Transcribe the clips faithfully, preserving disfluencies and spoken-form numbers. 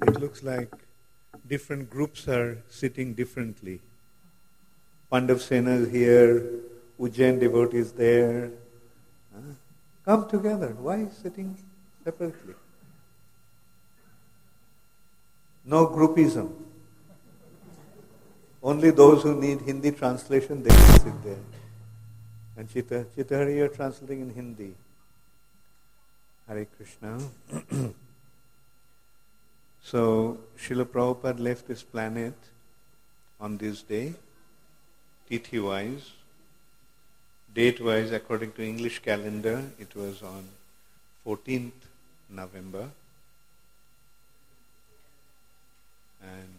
it looks like different groups are sitting differently. Pandav Sena is here, Ujjain devotees there. Huh? Come together. Why sitting separately? No groupism. Only those who need Hindi translation, they can sit there. And Chitta, Chittahari, you're translating in Hindi. Hare Krishna. So, Srila Prabhupada left this planet on this day, Tithi-wise. Date-wise, according to English calendar, it was on fourteenth November. And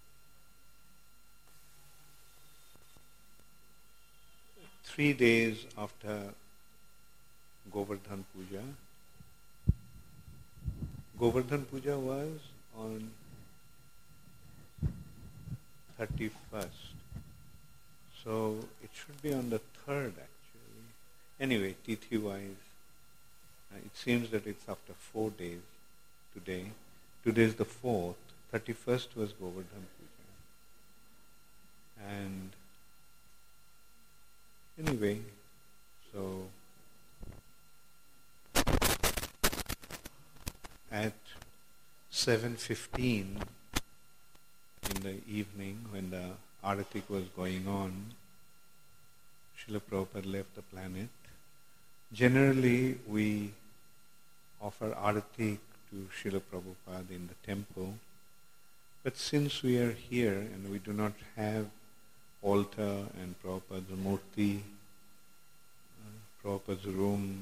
three days after Govardhan Puja, Govardhan Puja was on thirty-first. So it should be on the third actually. Anyway, Tithi-wise, uh, it seems that it's after four days today. Today is the fourth. thirty-first was Govardhan Puja. And anyway, so at seven fifteen in the evening when the Aratik was going on, Srila Prabhupada left the planet. Generally, we offer Aratik to Srila Prabhupada in the temple, but since we are here and we do not have altar and Prabhupada's murti, uh, Prabhupada's room,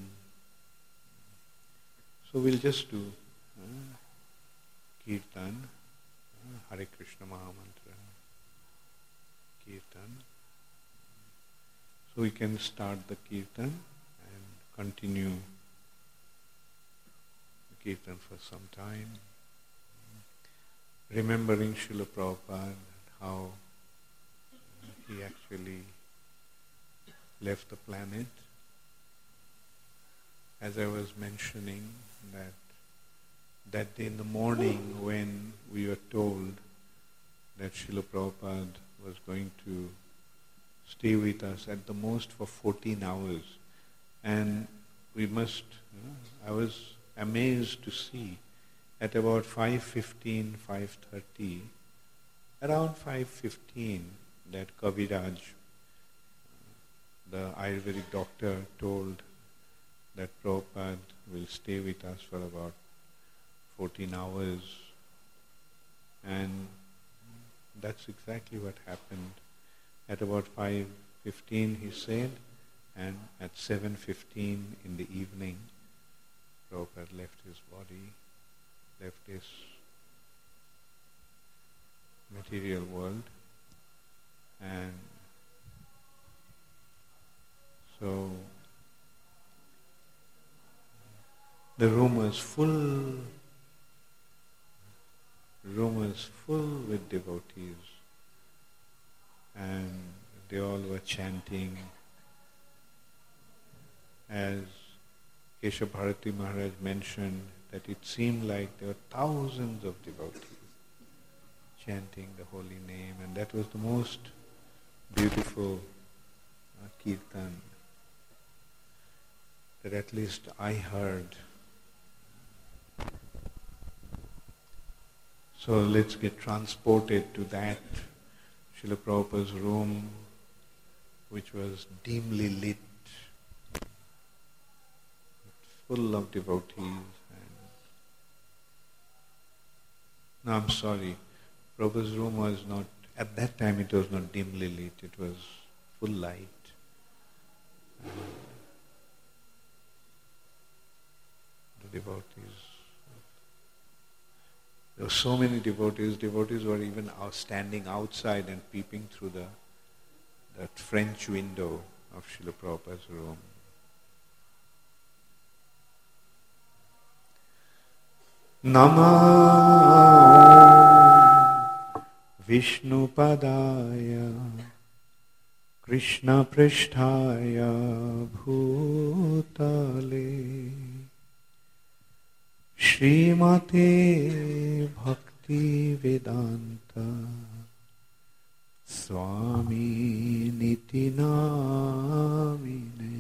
so we'll just do uh, Kirtan, uh, Hare Krishna Mahamantra, Kirtan. So we can start the Kirtan and continue the Kirtan for some time, remembering Srila Prabhupada, how he actually left the planet. As I was mentioning, that that day in the morning when we were told that Srila Prabhupada was going to stay with us at the most for fourteen hours, and we must, you know, I was amazed to see at about five fifteen, five thirty, around five fifteen, that Kaviraj, the Ayurvedic doctor, told that Prabhupada will stay with us for about fourteen hours. And that's exactly what happened. At about five fifteen he said, and at seven fifteen in the evening, Prabhupada left his body, left this material world. And so the room was full, room was full with devotees, and they all were chanting. As Keshav Bharati Maharaj mentioned, that it seemed like there were thousands of devotees chanting the holy name, and that was the most beautiful uh, kirtan that at least I heard. So let's get transported to that Srila Prabhupada's room, which was dimly lit, full of devotees. And no, I'm sorry, Prabhupada's room was not, at that time it was not dimly lit, it was full light. And the devotees, there were so many devotees, devotees were even out, standing outside and peeping through the that French window of Srila Prabhupada's room. Namah Vishnu Padaya Krishna Pristhaya Bhutale Srimate Bhakti Bhaktivedanta Swami Niti Namine.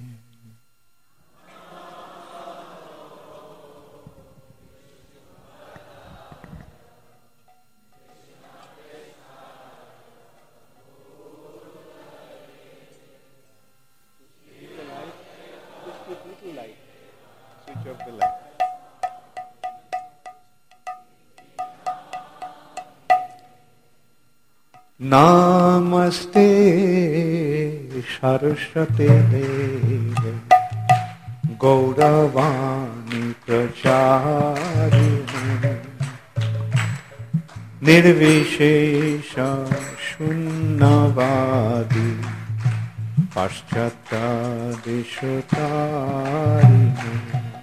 Switch off the light. Namaste Saraswate Deve Gauravani Pracharine Nirvishesha Shunnavadi Paschata Deshotarine.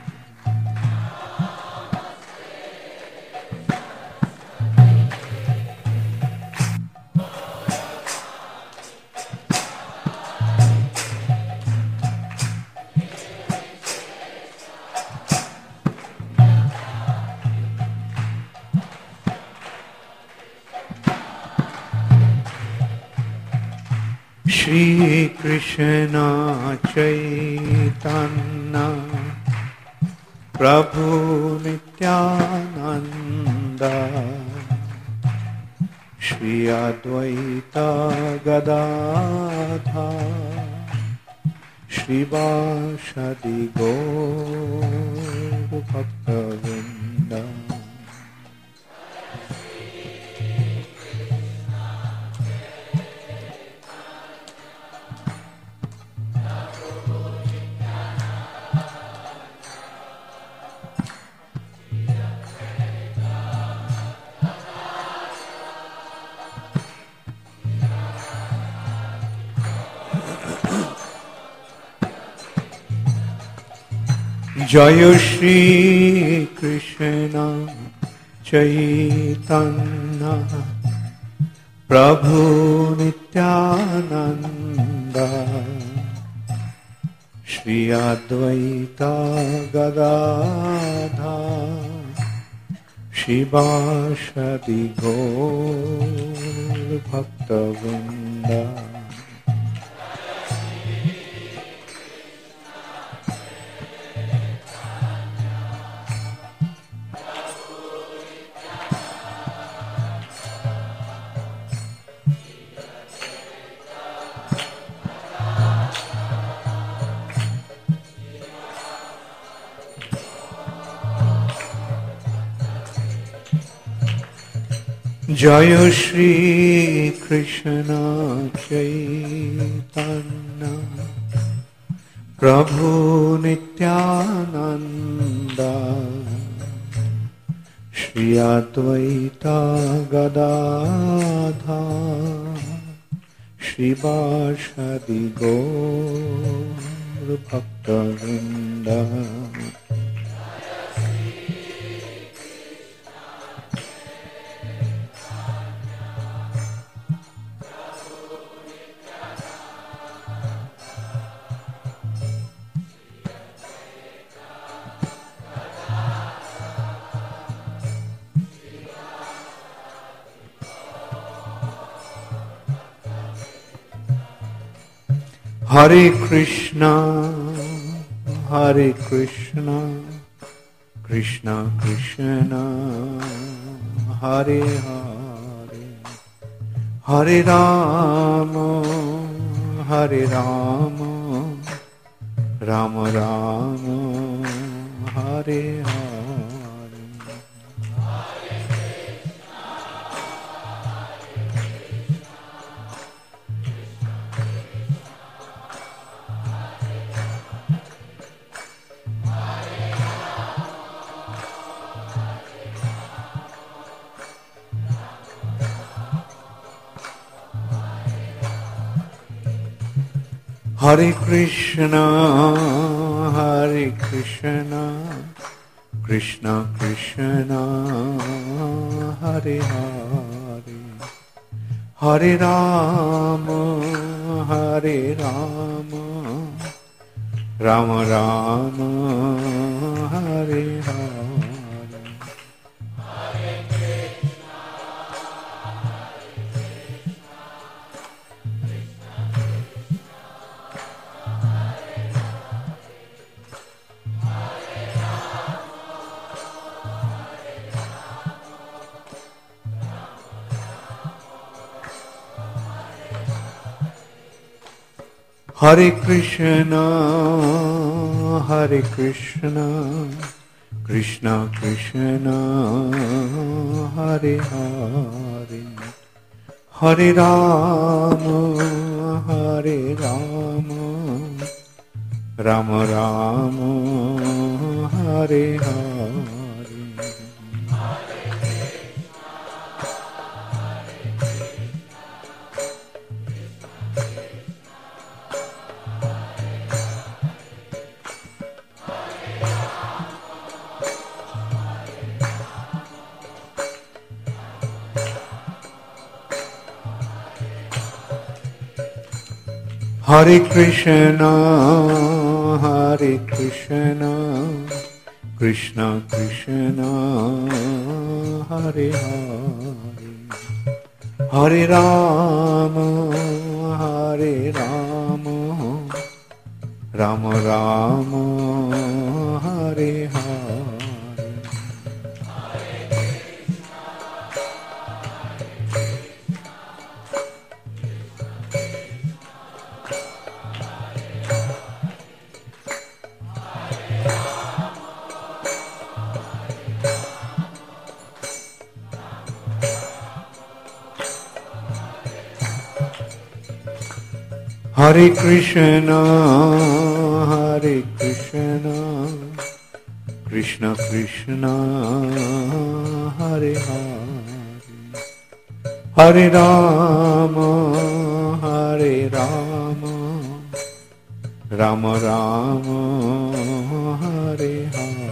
Shri Krishna Chaitanya Prabhu Nityananda Shri Advaita Gadadhar Shri Vasadi Gaur Bhaktavinda. Jaya Shri Krishna Chaitanya Prabhu Nityananda Shri Advaita Gadadhar Shri Vasadi Gaur Bhaktavinda. Jaya Shri Krishna Chaitanya Prabhu Nityananda Shri Advaita Gadadhar Shri Vasadi Gaur Bhaktavinda. Hare Krishna, Hare Krishna, Krishna Krishna, Hare Hare, Hare Rama, Hare Rama, Rama Rama, Hare Hare. Hare Krishna, Hare Krishna, Krishna Krishna, Hare Hare, Hare Rama, Hare Rama, Rama Rama, Hare Hare. Hare Krishna. Hare Krishna, Hare Krishna, Krishna Krishna, Hare Hare, Hare Rama, Hare Rama, Rama Rama, Hare Hare. Hare Krishna, Hare Krishna, Krishna Krishna, Hare Hare, Hare Rama, Hare Rama, Rama Rama, Hare Hare. Hare Krishna, Hare Krishna, Krishna Krishna, Hare Hare, Hare Rama, Hare Rama, Rama Rama, Hare Hare.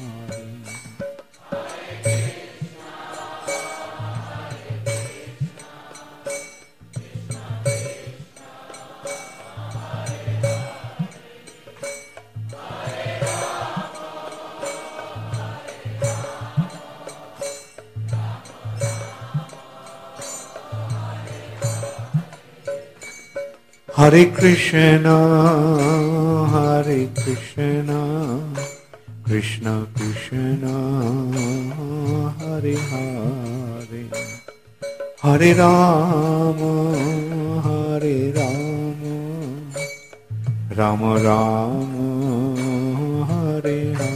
Hare Krishna, Hare Krishna, Krishna Krishna, Hare Hare, Hare Rama, Hare Rama, Rama Rama, Hare Hare.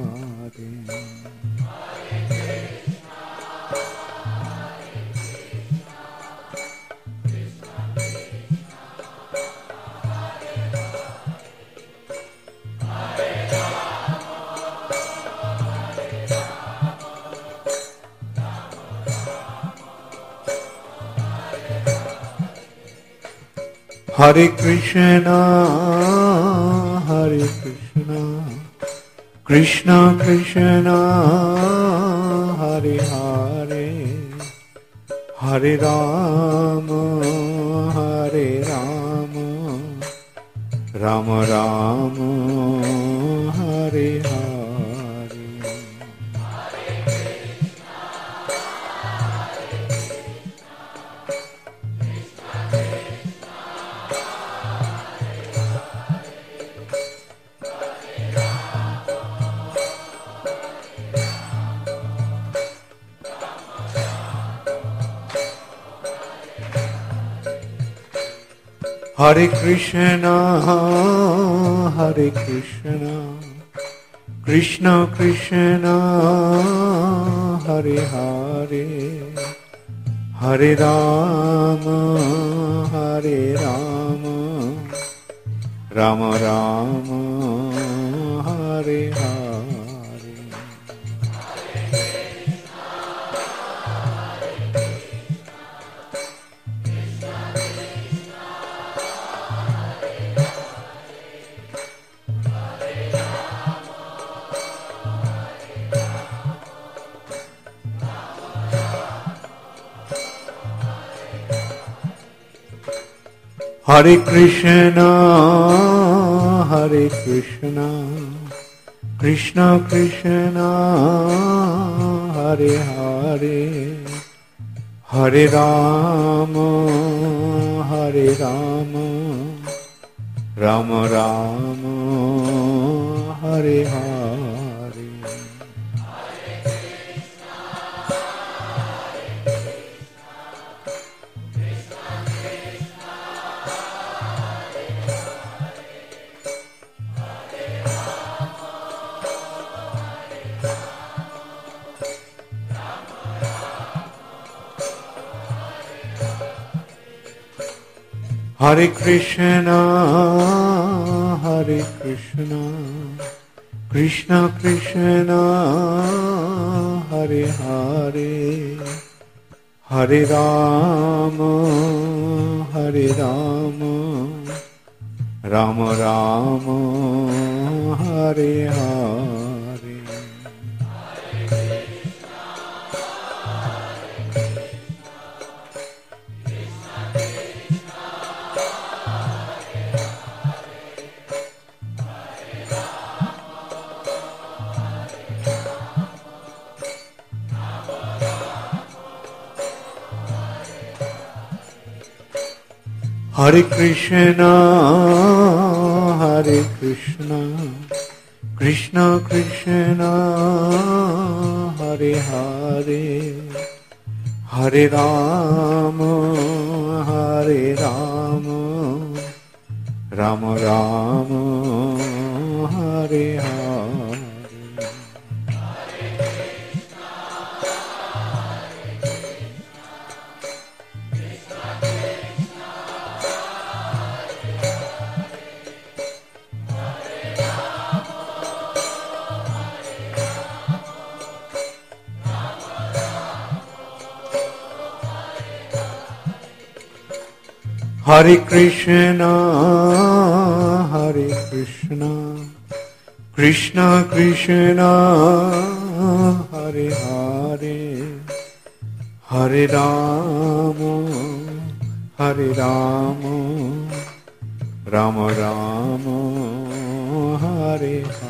Hare Krishna, Hare Krishna, Krishna Krishna, Hare Hare, Hare Rama, Hare Rama, Rama Rama, Hare Hare. Hare Krishna, Hare Krishna, Krishna Krishna, Hare Hare, Hare Rama, Hare Rama, Rama Rama, Hare Hare. Hare Krishna, Hare Krishna, Krishna Krishna, Hare Hare, Hare Rama, Hare Rama, Rama Rama, Hare Hare. Hare Krishna, Hare Krishna, Krishna Krishna, Hare Hare, Hare Rama, Hare Rama, Rama Rama, Hare Hare. Hare Krishna, Hare Krishna, Krishna Krishna, Hare Hare, Hare Rama, Hare Rama, Rama Rama, Hare Hare. Hare Krishna, Hare Krishna, Krishna Krishna, Hare Hare, Hare Rama, Hare Rama, Rama Rama, Hare Hare.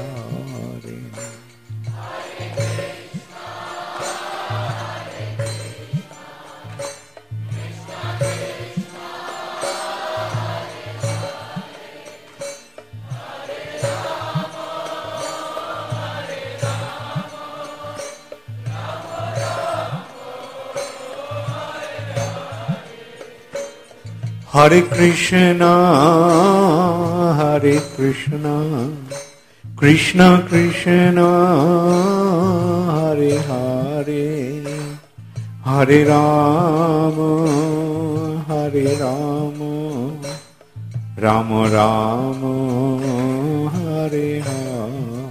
Hare Krishna, Hare Krishna, Krishna Krishna, Hare Hare, Hare Rama, Hare Rama, Rama Rama, Hare Hare.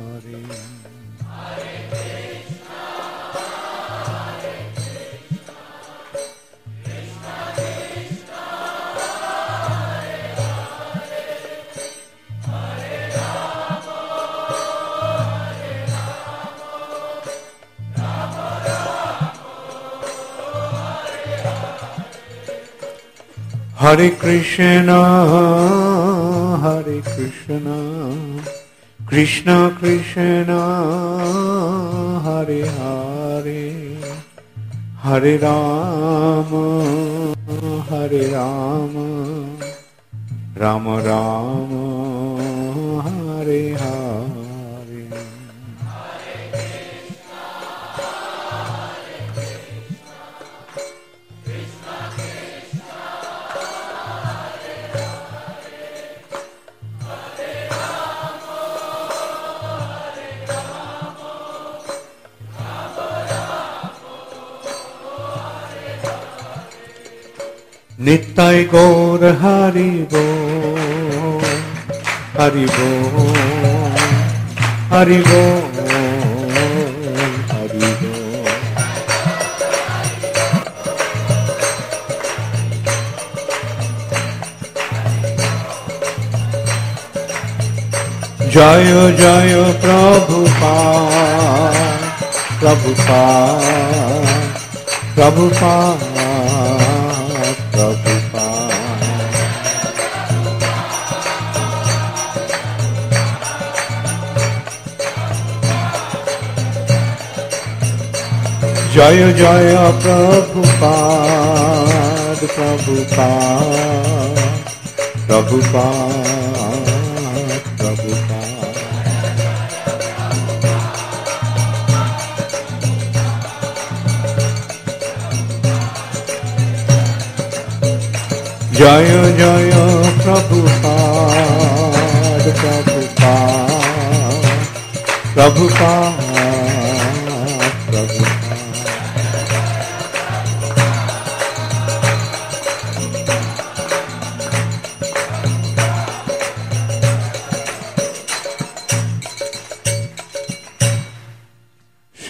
Hare Krishna, Hare Krishna, Krishna Krishna, Hare Hare, Hare Rama, Hare Rama, Rama Rama, Hare Hare. Nittai Gaur Hari Bol, Hari Bol, Hari Bol, Hari Bol. Jaya Jaya Prabhupada, Prabhupada, Prabhupada. Jaya Jaya Prabhupada, Prabhupada, Prabhupada, Prabhupada. Jaya Jaya Prabhupada, Prabhupada, Prabhupada, Prabhupada.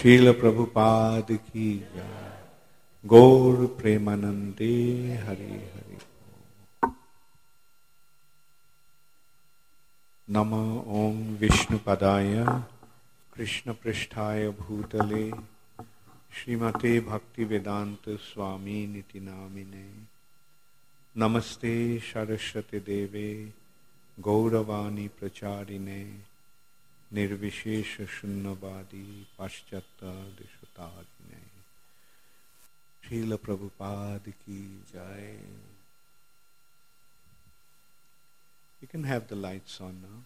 Srila Prabhupada ki jai. Gaur Premanande Hari Hari. Nama Om Vishnu Padaya Krishna Prishtaya Bhutale Srimate Bhakti Vedanta Swami Niti Namine Namaste Saraswati Deve Gauravani Pracharine Nirvishesha Shunnavadi Paschata Deshatarine. Srila Prabhupada ki jai. You can have the lights on now.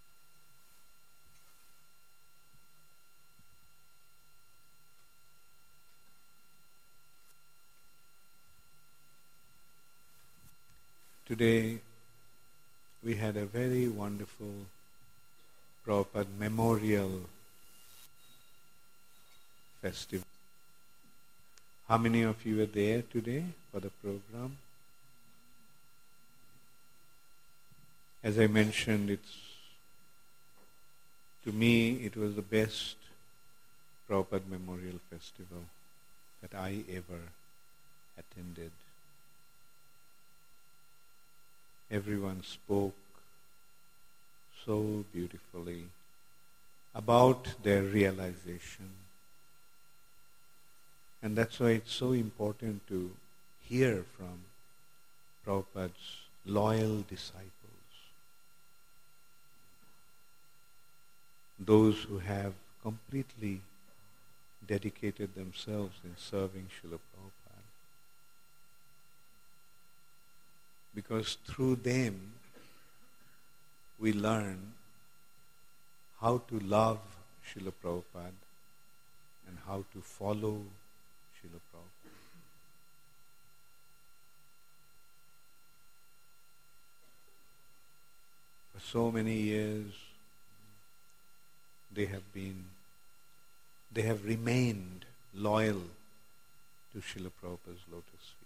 Today we had a very wonderful Prabhupada Memorial Festival. How many of you were there today for the program? As I mentioned, it's to me it was the best Prabhupada Memorial Festival that I ever attended. Everyone spoke so beautifully about their realization. And that's why it's so important to hear from Prabhupada's loyal disciples. Those who have completely dedicated themselves in serving Srila Prabhupada. Because through them, we learn how to love Srila Prabhupada and how to follow Srila Prabhupada. For so many years, they have been, they have remained loyal to Srila Prabhupada's lotus feet.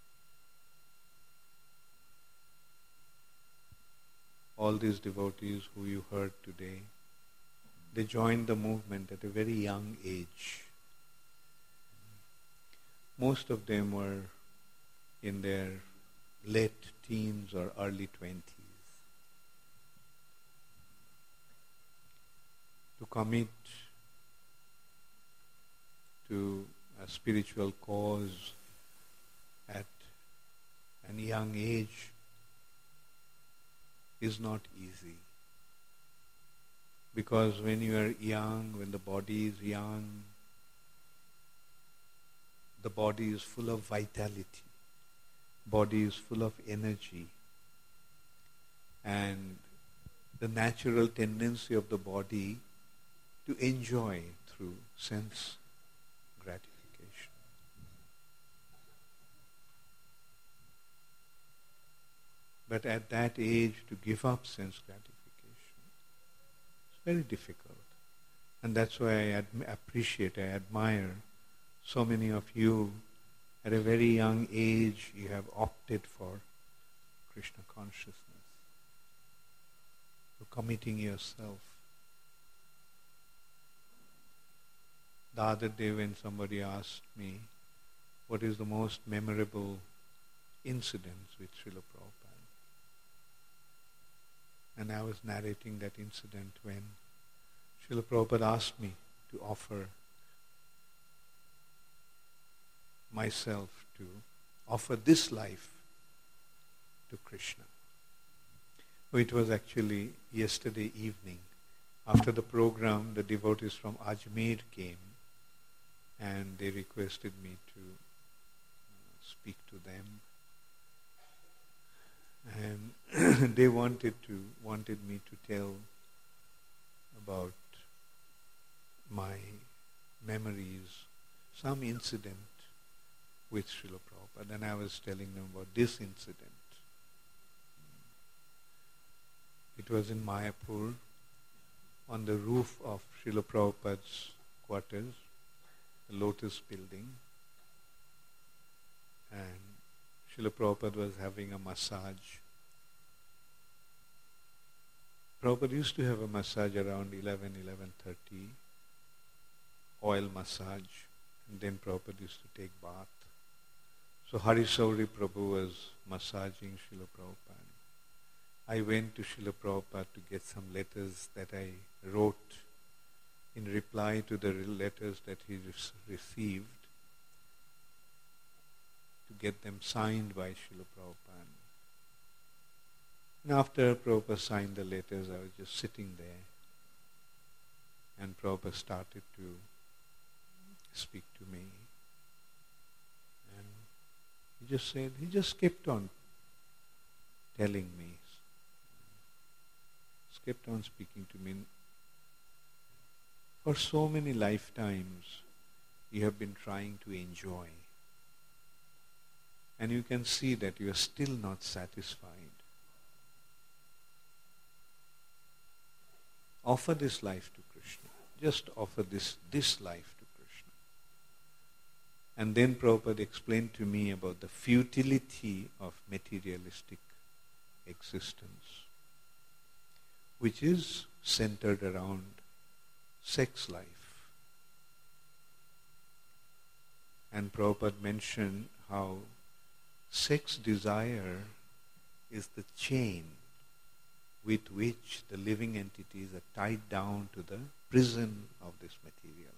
All these devotees who you heard today, they joined the movement at a very young age. Most of them were in their late teens or early twenties. To commit to a spiritual cause at a young age is not easy. Because when you are young, when the body is young, the body is full of vitality, body is full of energy, and the natural tendency of the body to enjoy through sense gratification. But at that age, to give up sense gratification, it's very difficult. And that's why I ad- appreciate, I admire so many of you. At a very young age, you have opted for Krishna consciousness, for committing yourself. The other day when somebody asked me, what is the most memorable incident with Srila Prabhupada? And I was narrating that incident when Srila Prabhupada asked me to offer myself, to offer this life to Krishna. It was actually yesterday evening. After the program, the devotees from Ajmer came and they requested me to uh, speak to them. And they wanted to wanted me to tell about my memories, some incident with Srila Prabhupada. And I was telling them about this incident. It was in Mayapur, on the roof of Srila Prabhupada's quarters, the Lotus building. And Srila Prabhupada was having a massage. Prabhupada used to have a massage around eleven, eleven thirty. oil massage, and then Prabhupada used to take bath. So Hari Sauri Prabhu was massaging Srila Prabhupada. I went to Srila Prabhupada to get some letters that I wrote in reply to the letters that he received, to get them signed by Srila Prabhupada. And after Prabhupada signed the letters, I was just sitting there, and Prabhupada started to speak to me. And he just said, he just kept on telling me, just kept on speaking to me. For so many lifetimes, you have been trying to enjoy. And you can see that you are still not satisfied. Offer this life to Krishna. Just offer this, this life to Krishna. And then Prabhupada explained to me about the futility of materialistic existence, which is centered around sex life. And Prabhupada mentioned how sex desire is the chain with which the living entities are tied down to the prison of this material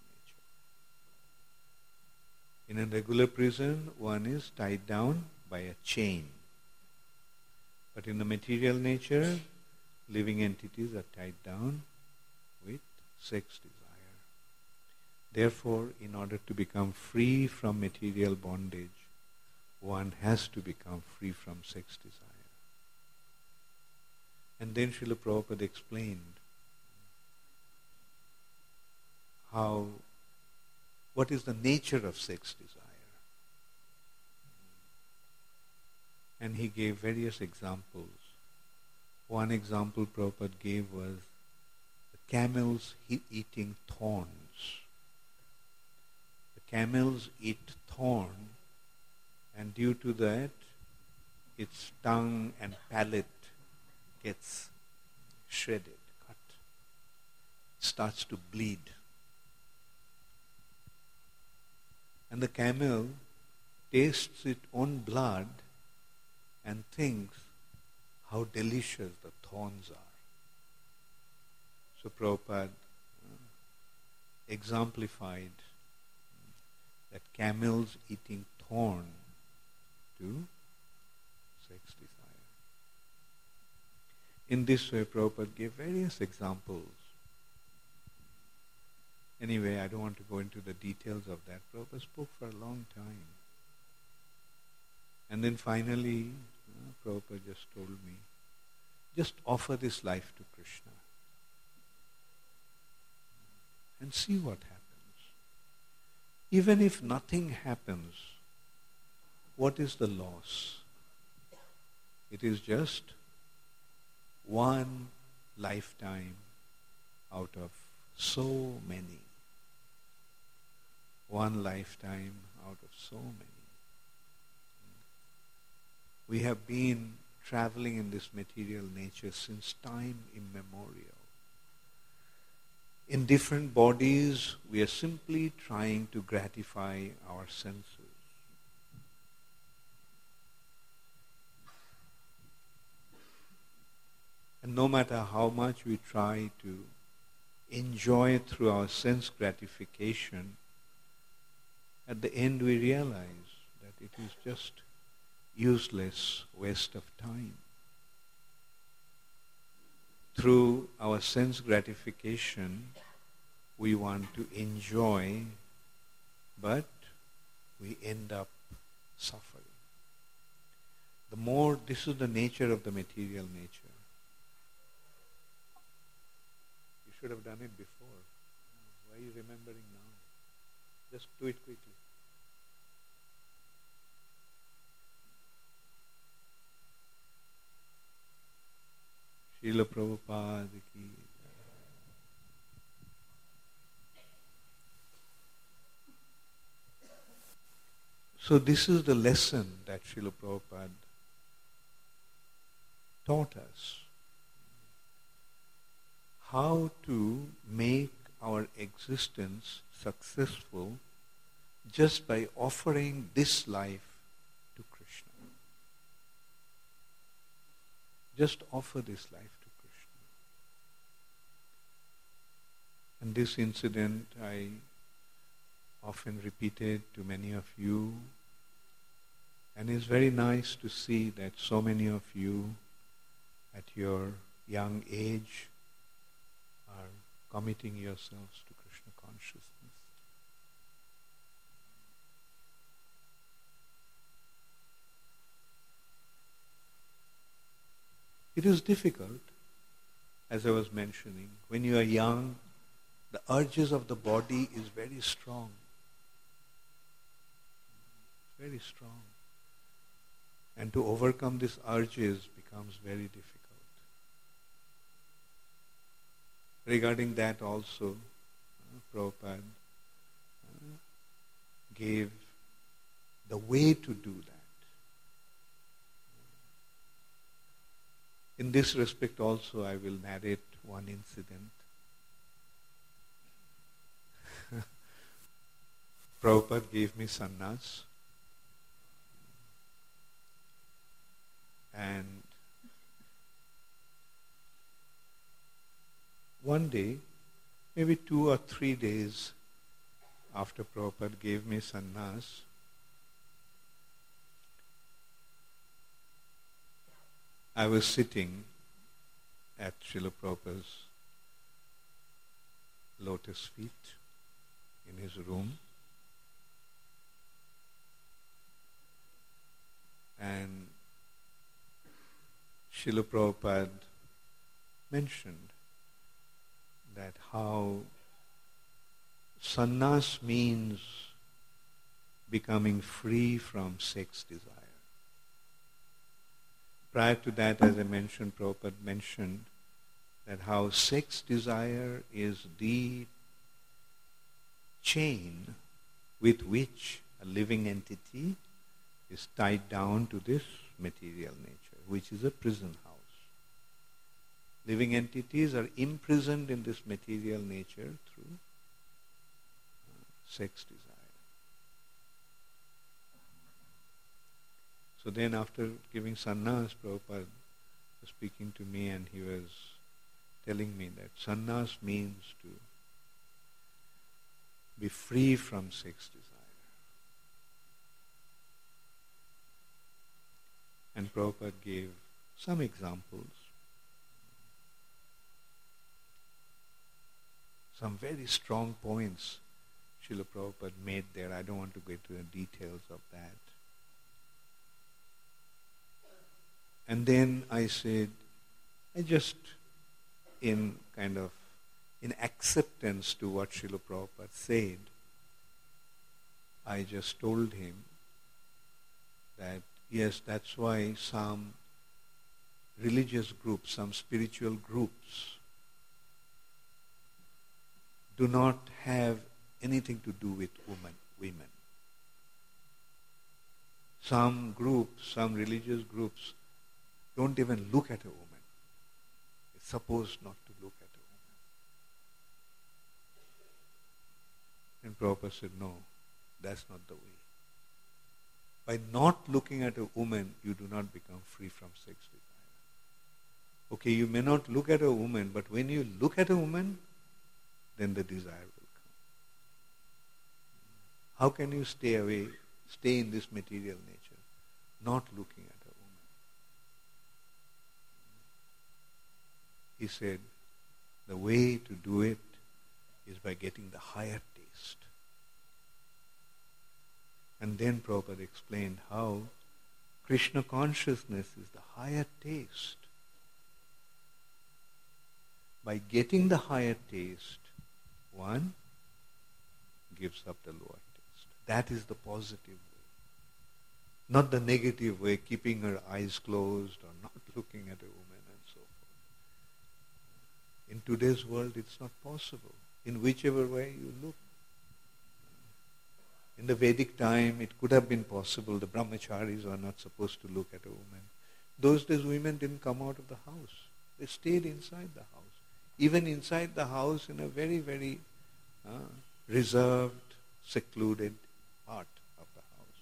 nature. In a regular prison, one is tied down by a chain. But in the material nature, living entities are tied down with sex desire. Therefore, in order to become free from material bondage, one has to become free from sex desire. And then Srila Prabhupada explained how, what is the nature of sex desire. And he gave various examples. One example Prabhupada gave was the camels eating thorns. The camels eat thorn, and due to that, its tongue and palate gets shredded, cut, starts to bleed. And the camel tastes its own blood and thinks how delicious the thorns are. So Prabhupada uh, exemplified that camels eating thorn to sex desire. In this way, Prabhupada gave various examples. Anyway, I don't want to go into the details of that. Prabhupada spoke for a long time. And then finally, uh, Prabhupada just told me, just offer this life to Krishna and see what happens. Even if nothing happens, what is the loss? It is just one lifetime out of so many. One lifetime out of so many. We have been traveling in this material nature since time immemorial. In different bodies, we are simply trying to gratify our senses. And no matter how much we try to enjoy it through our sense gratification, at the end we realize that it is just useless waste of time. Through our sense gratification, we want to enjoy, but we end up suffering. The more, this is the nature of the material nature. You should have done it before. Why are you remembering now? Just do it quickly. Srila Prabhupada ki. So this is the lesson that Srila Prabhupada taught us. How to make our existence successful just by offering this life to Krishna. Just offer this life to Krishna. And this incident I often repeated to many of you, and it's very nice to see that so many of you at your young age are committing yourselves to Krishna consciousness. It is difficult, as I was mentioning. When you are young, the urges of the body is very strong. Very strong. And to overcome these urges becomes very difficult. Regarding that also, uh, Prabhupada uh, gave the way to do that. In this respect also, I will narrate one incident. Prabhupada gave me sannyas, and one day, maybe two or three days after Prabhupada gave me sannyas, I was sitting at Srila Prabhupada's lotus feet in his room, and Srila Prabhupada mentioned that how sannyas means becoming free from sex desire. Prior to that, as I mentioned, Prabhupada mentioned that how sex desire is the chain with which a living entity is tied down to this material nature, which is a prison house. Living entities are imprisoned in this material nature through uh, sex desire. So then after giving sannyas, Prabhupada was speaking to me and he was telling me that sannyas means to be free from sex desire. And Prabhupada gave some examples, some very strong points Srila Prabhupada made there. I don't want to go into the details of that. And then I said, I just, in kind of, in acceptance to what Srila Prabhupada said, I just told him that, yes, that's why some religious groups, some spiritual groups do not have anything to do with women. women. Some groups, some religious groups don't even look at a woman. It's supposed not to look at a woman. And Prabhupada said, no, that's not the way. By not looking at a woman, you do not become free from sex desire. Okay, you may not look at a woman, but when you look at a woman, then the desire will come. How can you stay away, stay in this material nature, not looking at a woman? He said, the way to do it is by getting the higher taste. And then Prabhupada explained how Krishna consciousness is the higher taste. By getting the higher taste, one gives up the lower taste. That is the positive way. Not the negative way, keeping her eyes closed or not looking at a woman and so forth. In today's world, it's not possible. In whichever way you look. In the Vedic time, it could have been possible. The brahmacharis were not supposed to look at a woman. Those days, women didn't come out of the house. They stayed inside the house. Even inside the house in a very, very uh, reserved, secluded part of the house.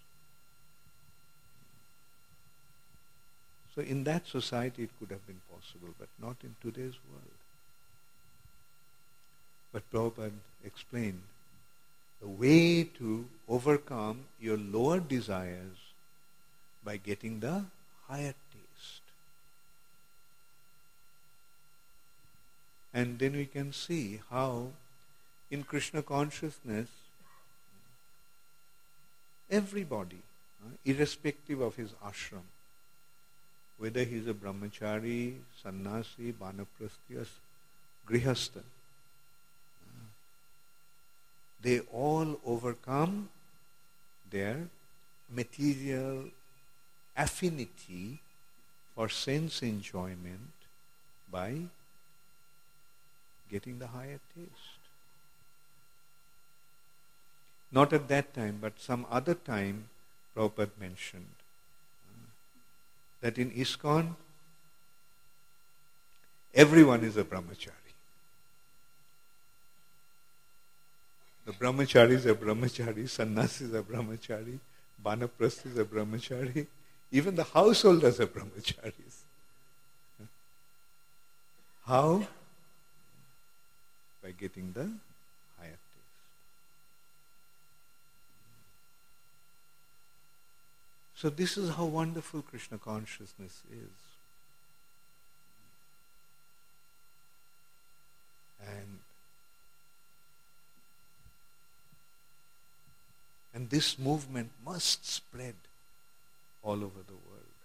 So in that society it could have been possible, but not in today's world. But Prabhupada explained the way to overcome your lower desires by getting the higher taste. And then we can see how in Krishna consciousness, everybody, uh, irrespective of his ashram, whether he is a brahmachari, sannyasi, vanaprastha, grihastha, they all overcome their material affinity for sense enjoyment by getting the higher taste. Not at that time, but some other time, Prabhupada mentioned uh, that in ISKCON, everyone is a brahmachari. The brahmacharis are brahmacharis, sannyasis are brahmachari, vanaprasthis are brahmachari, even the householders are brahmacharis. How? By getting the higher taste. So this is how wonderful Krishna consciousness is. And And this movement must spread all over the world.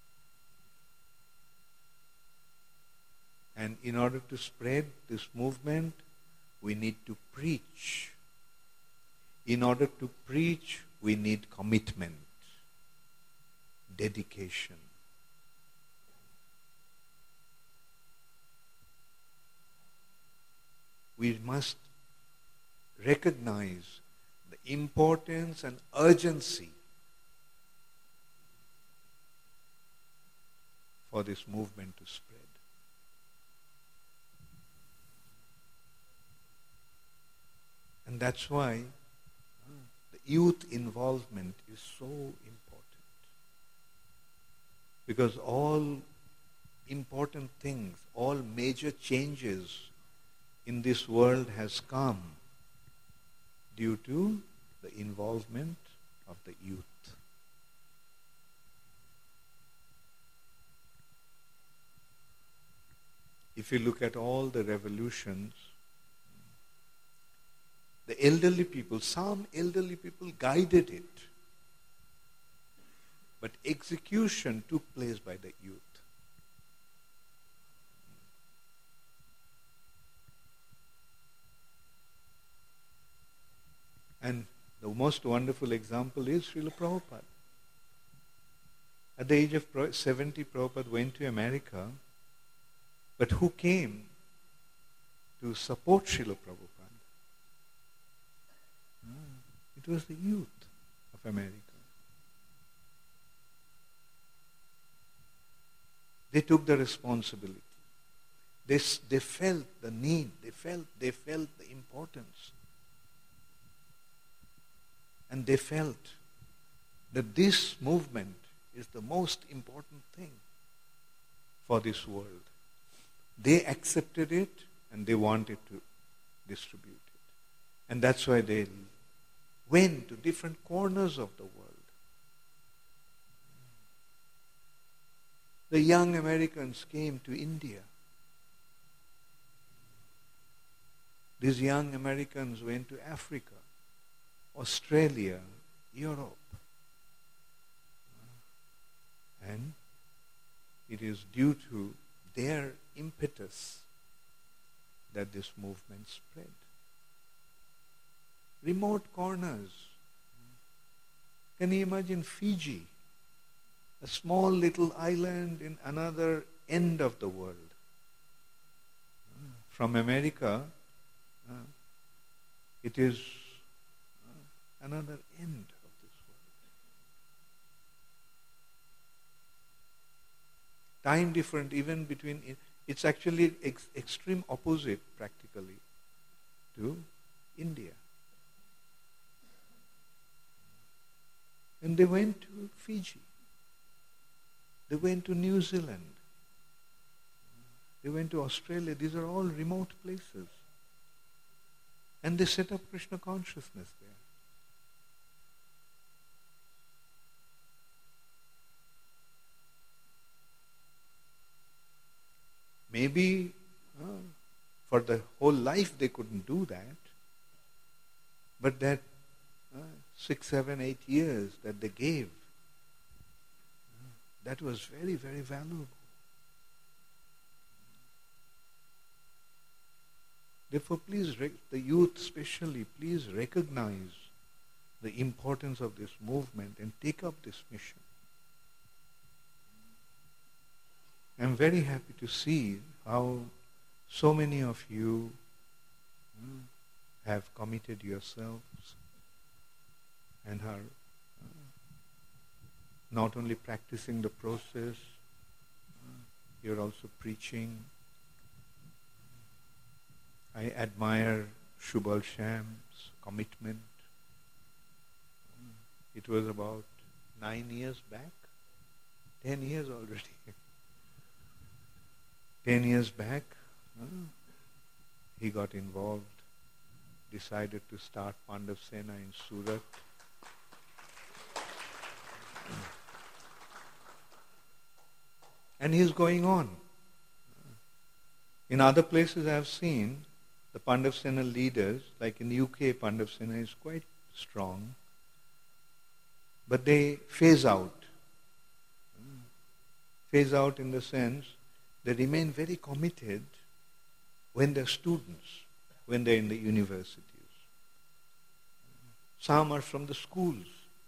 And in order to spread this movement, we need to preach. In order to preach, we need commitment, dedication. We must recognize the importance and urgency for this movement to spread. And that's why uh, the youth involvement is so important. Because all important things, all major changes in this world has come due to the involvement of the youth. If you look at all the revolutions, the elderly people, some elderly people guided it, but execution took place by the youth. And the most wonderful example is Srila Prabhupada. At the age of seventy, Prabhupada went to America, but who came to support Srila Prabhupada? It was the youth of America. They took the responsibility. They, they felt the need. They felt, they felt the importance. And they felt that this movement is the most important thing for this world. They accepted it and they wanted to distribute it. And that's why they went to different corners of the world. The young Americans came to India. These young Americans went to Africa, Australia, Europe. And it is due to their impetus that this movement spread. Remote corners. Can you imagine Fiji? A small little island in another end of the world. From America, uh, it is uh, another end of this world. Time different even between, it's actually ex- extreme opposite practically to India. And they went to Fiji. They went to New Zealand. They went to Australia. These are all remote places. And they set up Krishna consciousness there. Maybe uh, for the whole life they couldn't do that. But that uh, six, seven, eight years that they gave, uh, that was very, very valuable. Therefore, please, rec- the youth especially, please recognize the importance of this movement and take up this mission. I'm very happy to see how so many of you mm, have committed yourselves and are uh, not only practicing the process, uh, you're also preaching. I admire Shubal Sham's commitment. It was about nine years back, ten years already. ten years back, uh, he got involved, decided to start Pandav Sena in Surat. And he's going on. In other places I have seen, the Pandav Sena leaders, like in the U K, Pandav Sena is quite strong, but they phase out. Phase out in the sense they remain very committed when they're students, when they're in the universities. Some are from the schools.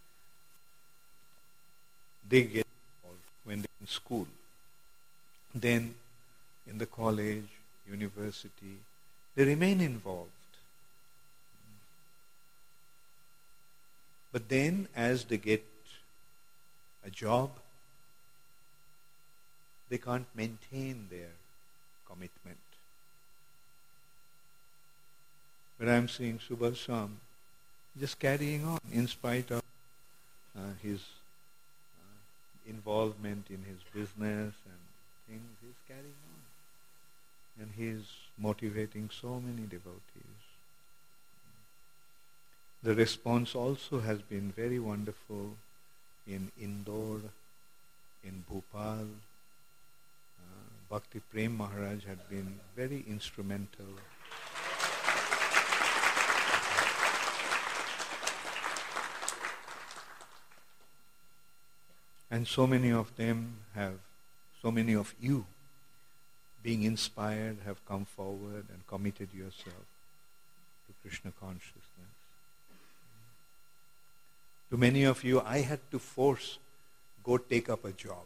They get involved when they're in school. Then in the college, university, they remain involved. But then as they get a job, they can't maintain their commitment. But I'm seeing Subal Sham just carrying on in spite of uh, his uh, involvement in his business and things. He's carrying on. And he's motivating so many devotees. The response also has been very wonderful in Indore, in Bhopal. Uh, Bhakti Prem Maharaj had been very instrumental. And so many of them have, so many of you, being inspired, have come forward and committed yourself to Krishna consciousness. To many of you, I had to force, go take up a job.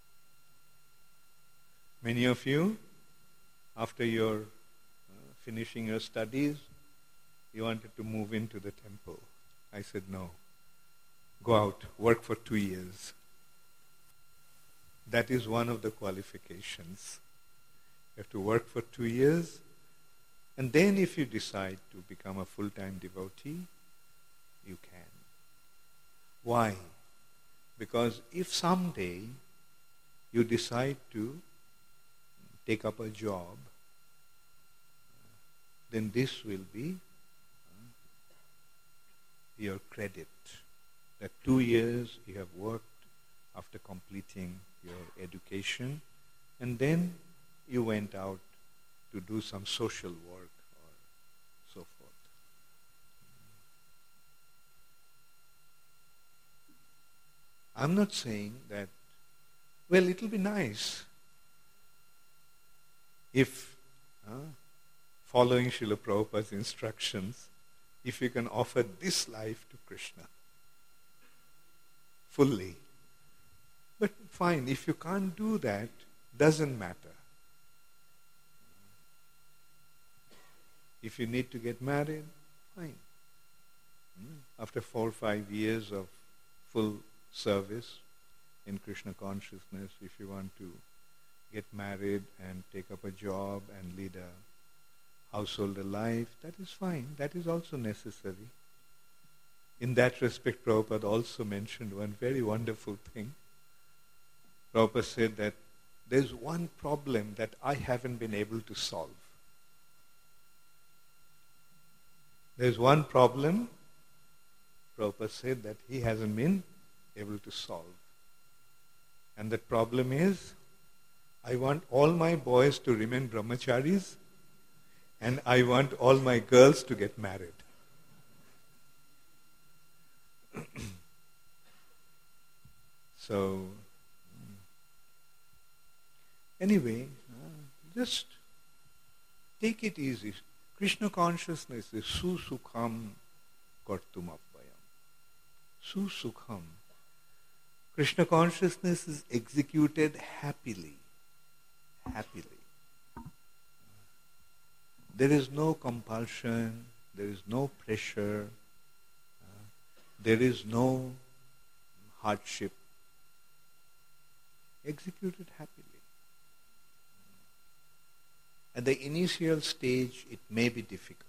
Many of you, after your uh, finishing your studies, you wanted to move into the temple. I said, no. Go out, work for two years. That is one of the qualifications. You have to work for two years, and then if you decide to become a full-time devotee, you can. Why? Because if someday you decide to take up a job, then this will be your credit. That two years you have worked after completing your education, and then you went out to do some social work or so forth. I'm not saying that, well, it will be nice if, uh, following Srila Prabhupada's instructions, if you can offer this life to Krishna fully. But fine, if you can't do that, doesn't matter. If you need to get married, fine. After four or five years of full service in Krishna consciousness, if you want to get married and take up a job and lead a household life, that is fine. That is also necessary. In that respect, Prabhupada also mentioned one very wonderful thing. Prabhupada said that there's one problem that I haven't been able to solve. There's one problem, Prabhupada said, that he hasn't been able to solve. And that problem is, I want all my boys to remain brahmacharis, and I want all my girls to get married. So, anyway, just take it easy. Krishna consciousness is susukham kartumappayam. Susukham. Krishna consciousness is executed happily. Happily. There is no compulsion, there is no pressure, uh, there is no hardship. Executed happily. At the initial stage, it may be difficult.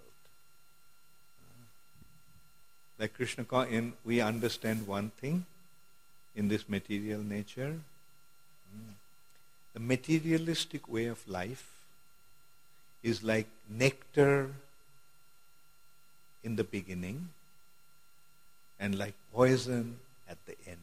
Like Krishna, in, we understand one thing in this material nature. The materialistic way of life is like nectar in the beginning and like poison at the end.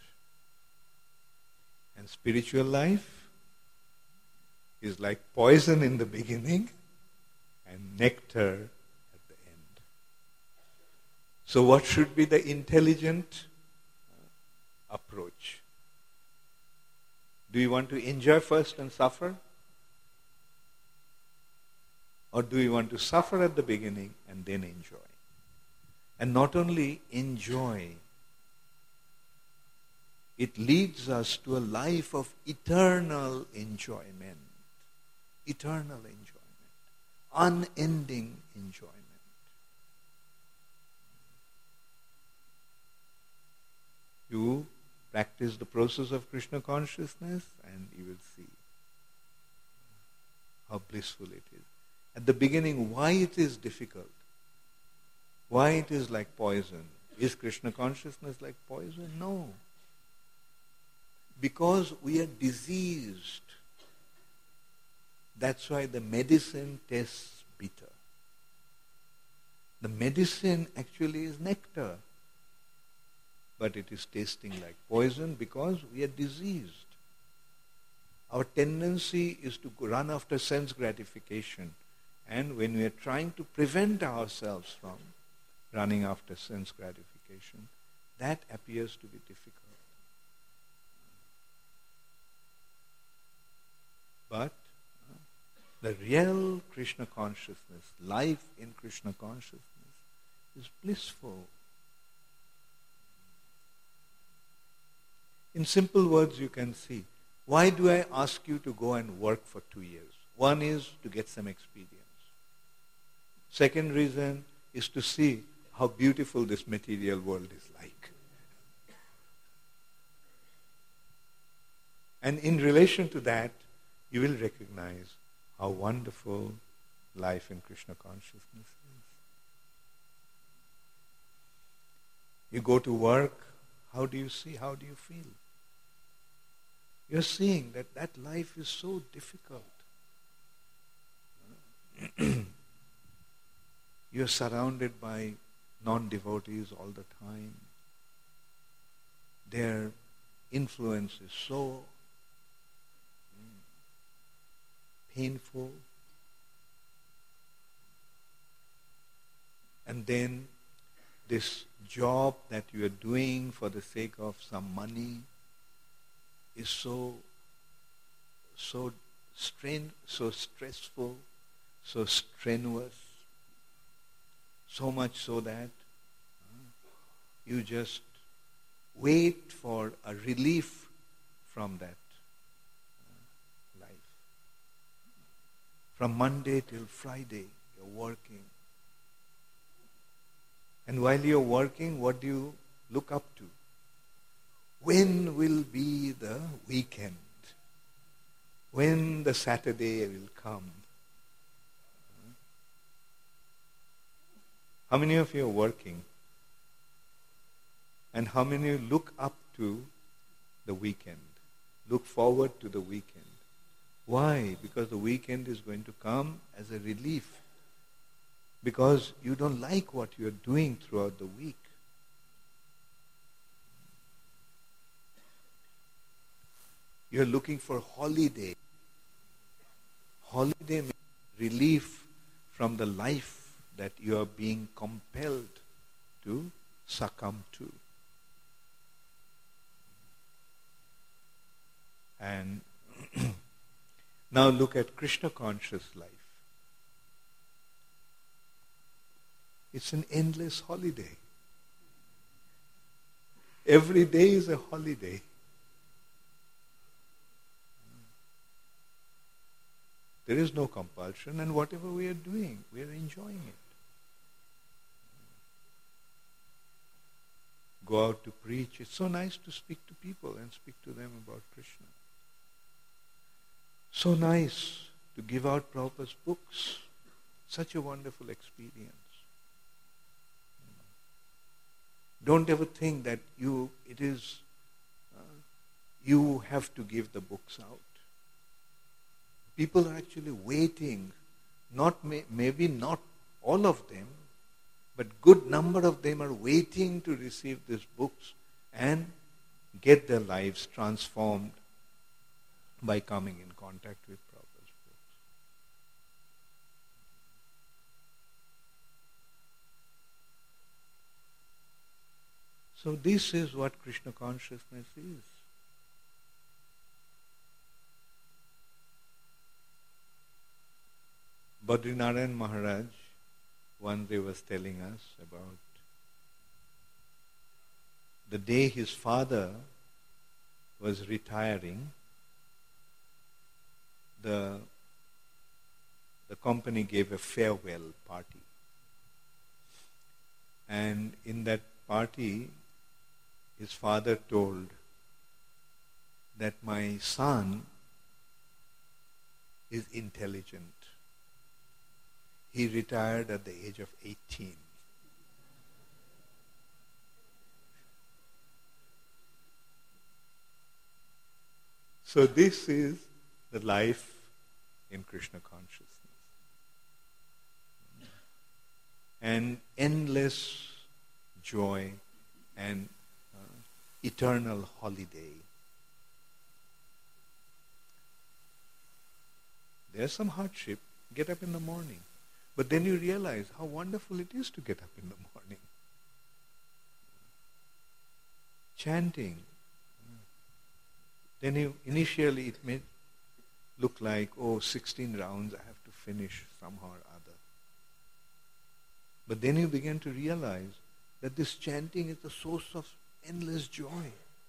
And spiritual life is like poison in the beginning and nectar at the end. So what should be the intelligent approach? Do you want to enjoy first and suffer? Or do you want to suffer at the beginning and then enjoy? And not only enjoy, it leads us to a life of eternal enjoyment. Eternal enjoyment. Unending enjoyment. You practice the process of Krishna consciousness and you will see how blissful it is. At the beginning, why it is difficult? Why it is like poison? Is Krishna consciousness like poison? No. Because we are diseased. That's why the medicine tastes bitter. The medicine actually is nectar. But it is tasting like poison because we are diseased. Our tendency is to run after sense gratification. And when we are trying to prevent ourselves from running after sense gratification, that appears to be difficult. But uh, the real Krishna consciousness, life in Krishna consciousness, is blissful. In simple words, you can see, why do I ask you to go and work for two years? One is to get some experience. Second reason is to see how beautiful this material world is like. And in relation to that, you will recognize how wonderful life in Krishna consciousness is. You go to work, how do you see, how do you feel? You're seeing that that life is so difficult. You're surrounded by non-devotees all the time. Their influence is so painful. And then this job that you are doing for the sake of some money is so, so strain, so stressful, so strenuous, so much so that uh, you just wait for a relief from that uh, life. From Monday till Friday, you're working. And while you're working, what do you look up to? When will be the weekend? When the Saturday will come? How many of you are working? And how many look up to the weekend? Look forward to the weekend. Why? Because the weekend is going to come as a relief. Because you don't like what you're doing throughout the week. You're looking for holiday. Holiday means relief from the life that you are being compelled to succumb to. And now look at Krishna conscious life. It's an endless holiday. Every day is a holiday. There is no compulsion, and whatever we are doing, we are enjoying it. Go out to preach. It's so nice to speak to people and speak to them about Krishna. So nice to give out Prabhupada's books. Such a wonderful experience. Don't ever think that you it is uh, you have to give the books out. People are actually waiting, not may, maybe not all of them, but good number of them are waiting to receive these books and get their lives transformed by coming in contact with Prabhupada's books. So this is what Krishna consciousness is. Badrinarayan Maharaj one day was telling us about the day his father was retiring. The, the company gave a farewell party. And in that party, his father told that my son is intelligent. He retired at the age of eighteen. So this is the life in Krishna consciousness. And endless joy and uh, eternal holiday. There's some hardship. Get up in the morning. But then you realize how wonderful it is to get up in the morning. Chanting. Then you, initially it may look like, oh, sixteen rounds I have to finish somehow or other. But then you begin to realize that this chanting is the source of endless joy.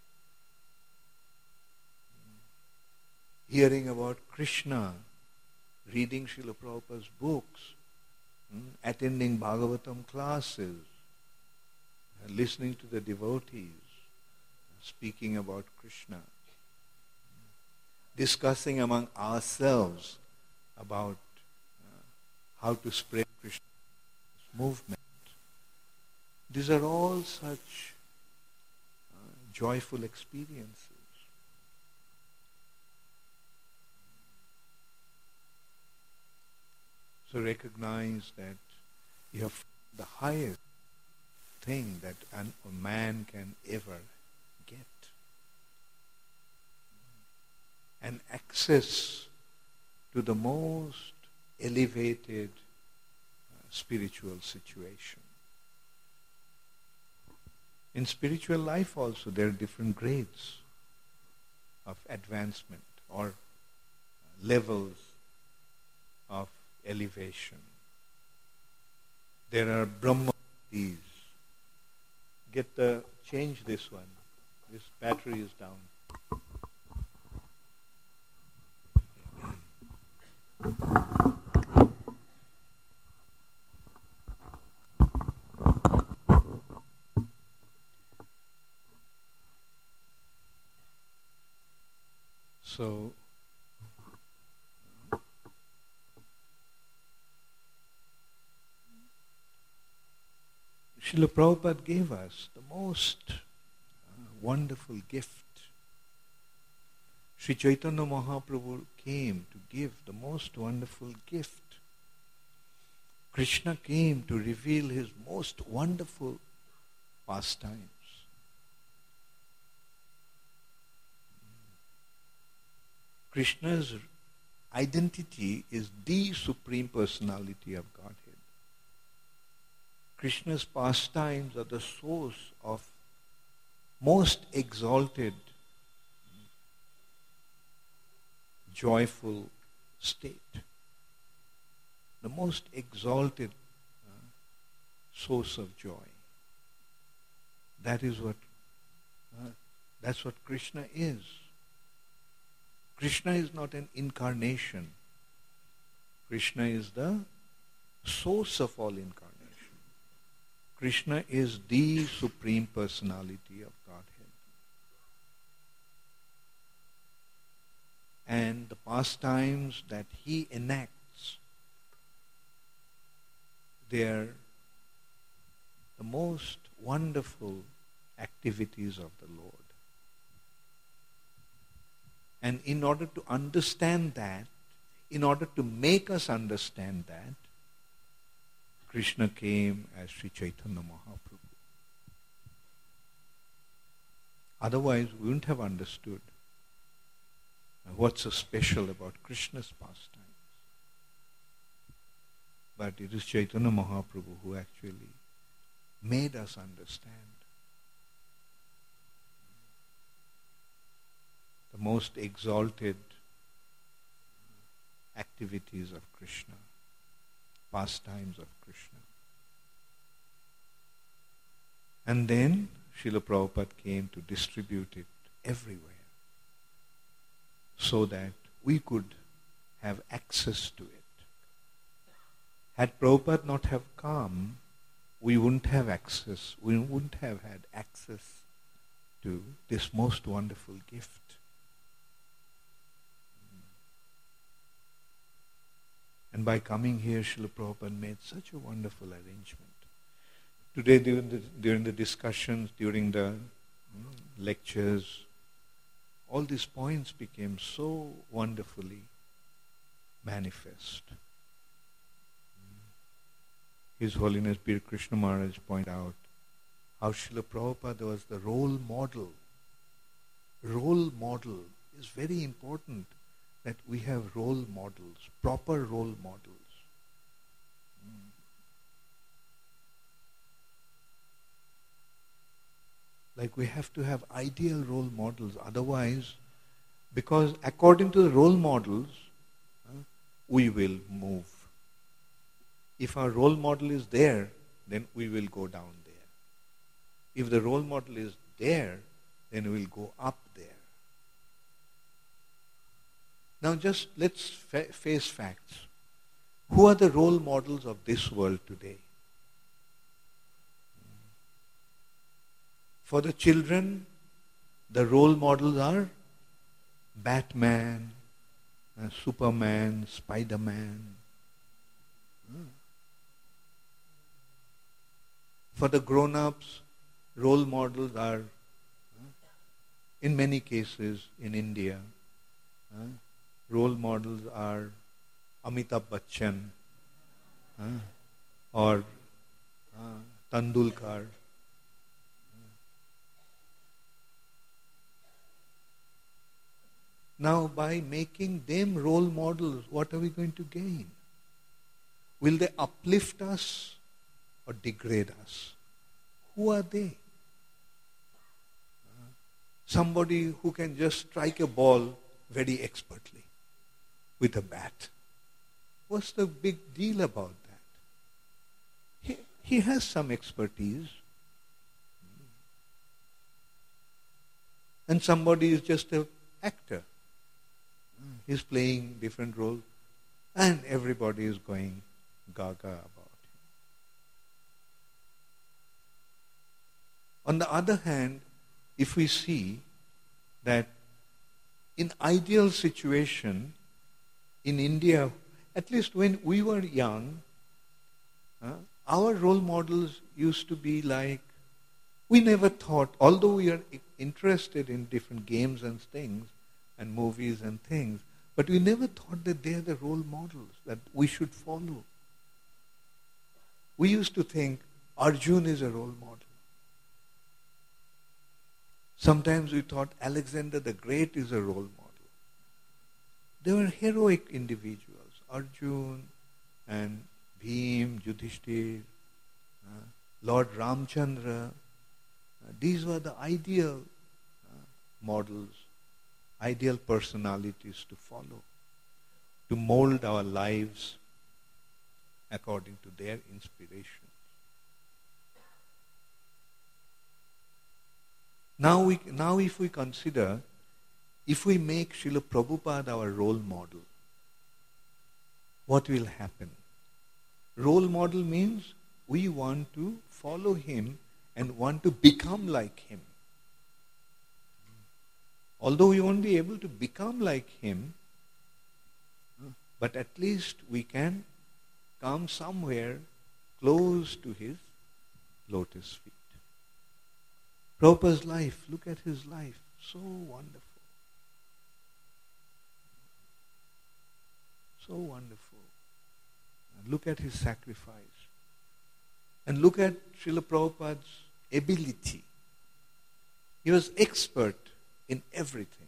Hearing about Krishna, reading Srila Prabhupada's books, attending Bhagavatam classes, listening to the devotees, speaking about Krishna, discussing among ourselves about uh, how to spread Krishna's movement. These are all such uh, joyful experiences. So recognize that you have the highest thing that an, a man can ever get. And access to the most elevated uh, spiritual situation. In spiritual life also there are different grades of advancement or levels of elevation. There are Brahmavitis. Get the, change this one. This battery is down. So, Srila Prabhupada gave us the most wonderful gift. Sri Chaitanya Mahaprabhu came to give the most wonderful gift. Krishna came to reveal his most wonderful pastimes. Krishna's identity is the Supreme Personality of Godhead. Krishna's pastimes are the source of most exalted, joyful state. The most exalted uh, source of joy. That is what, uh, that's what Krishna is. Krishna is not an incarnation. Krishna is the source of all incarnation. Krishna is the Supreme Personality of Godhead. And the pastimes that he enacts, they are the most wonderful activities of the Lord. And in order to understand that, in order to make us understand that, Krishna came as Sri Chaitanya Mahaprabhu. Otherwise, we wouldn't have understood what's so special about Krishna's pastimes. But it is Chaitanya Mahaprabhu who actually made us understand the most exalted activities of Krishna, pastimes of Krishna. And then Srila Prabhupada came to distribute it everywhere so that we could have access to it. Had Prabhupada not have come, we wouldn't have access, we wouldn't have had access to this most wonderful gift. And by coming here, Srila Prabhupada made such a wonderful arrangement. Today, during the, during the discussions, during the you know, lectures, all these points became so wonderfully manifest. His Holiness Bir Krishna Maharaj pointed out how Srila Prabhupada was the role model. Role model is very important, that we have role models, proper role models. Mm. Like we have to have ideal role models, otherwise, because according to the role models, uh, we will move. If our role model is there, then we will go down there. If the role model is there, then we will go up there. Now just let's fa- face facts. Who are the role models of this world today? For the children, the role models are Batman, uh, Superman, Spider-Man. Hmm. For the grown-ups, role models are, uh, in many cases in India, uh, role models are Amitabh Bachchan uh, or uh, Tandulkar. Now, by making them role models, what are we going to gain? Will they uplift us or degrade us? Who are they? Uh, somebody who can just strike a ball very expertly with a bat. What's the big deal about that? He, he has some expertise. And somebody is just an actor. He's playing different roles. And everybody is going gaga about him. On the other hand, if we see that in ideal situation, in India, at least when we were young, uh, our role models used to be like, we never thought, although we are interested in different games and things and movies and things, but we never thought that they are the role models that we should follow. We used to think Arjun is a role model. Sometimes we thought Alexander the Great is a role model. They were heroic individuals, Arjun and Bhim, Yudhishthir, uh, Lord Ramchandra. Uh, these were the ideal uh, models, ideal personalities to follow, to mold our lives according to their inspirations. Now, we, now if we consider, if we make Srila Prabhupada our role model, what will happen? Role model means we want to follow him and want to become like him. Although we won't be able to become like him, but at least we can come somewhere close to his lotus feet. Prabhupada's life, look at his life, so wonderful. So wonderful. And look at his sacrifice. And look at Srila Prabhupada's ability. He was expert in everything.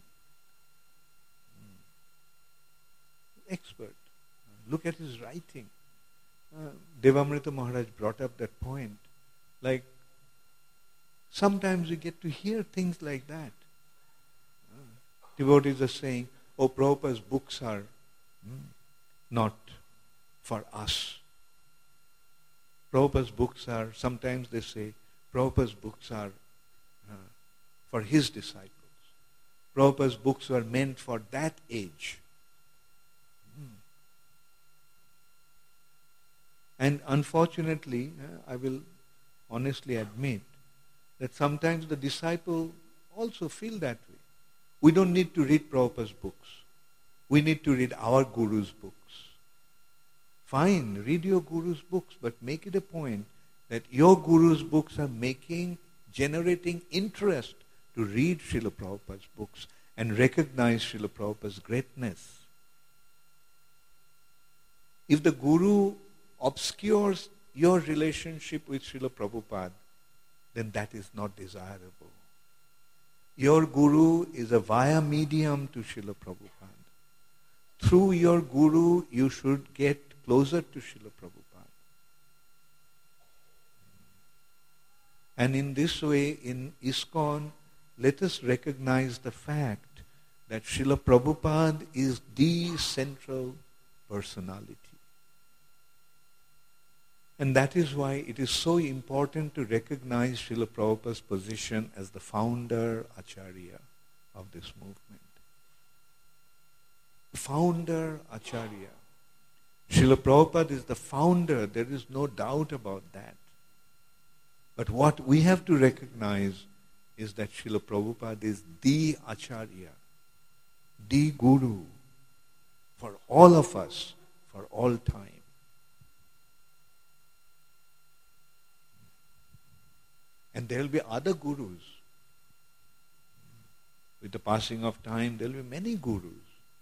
Expert. Look at his writing. Uh, Devamrita Maharaj brought up that point. Like, sometimes we get to hear things like that. Uh, devotees are saying, oh, Prabhupada's books are hmm, not for us. Prabhupada's books are, sometimes they say, Prabhupada's books are uh, for his disciples. Prabhupada's books were meant for that age. Hmm. And unfortunately, uh, I will honestly admit that sometimes the disciple also feel that way. We don't need to read Prabhupada's books. We need to read our Guru's books. Fine, read your Guru's books, but make it a point that your Guru's books are making, generating interest to read Srila Prabhupada's books and recognize Srila Prabhupada's greatness. If the Guru obscures your relationship with Srila Prabhupada, then that is not desirable. Your Guru is a via medium to Srila Prabhupada. Through your Guru, you should get closer to Srila Prabhupada. And in this way, in ISKCON, let us recognize the fact that Srila Prabhupada is the central personality. And that is why it is so important to recognize Srila Prabhupada's position as the founder, Acharya of this movement. Founder, Acharya. Srila Prabhupada is the founder, there is no doubt about that. But what we have to recognize is that Srila Prabhupada is the Acharya, the Guru, for all of us, for all time. And there will be other gurus. With the passing of time, there will be many gurus.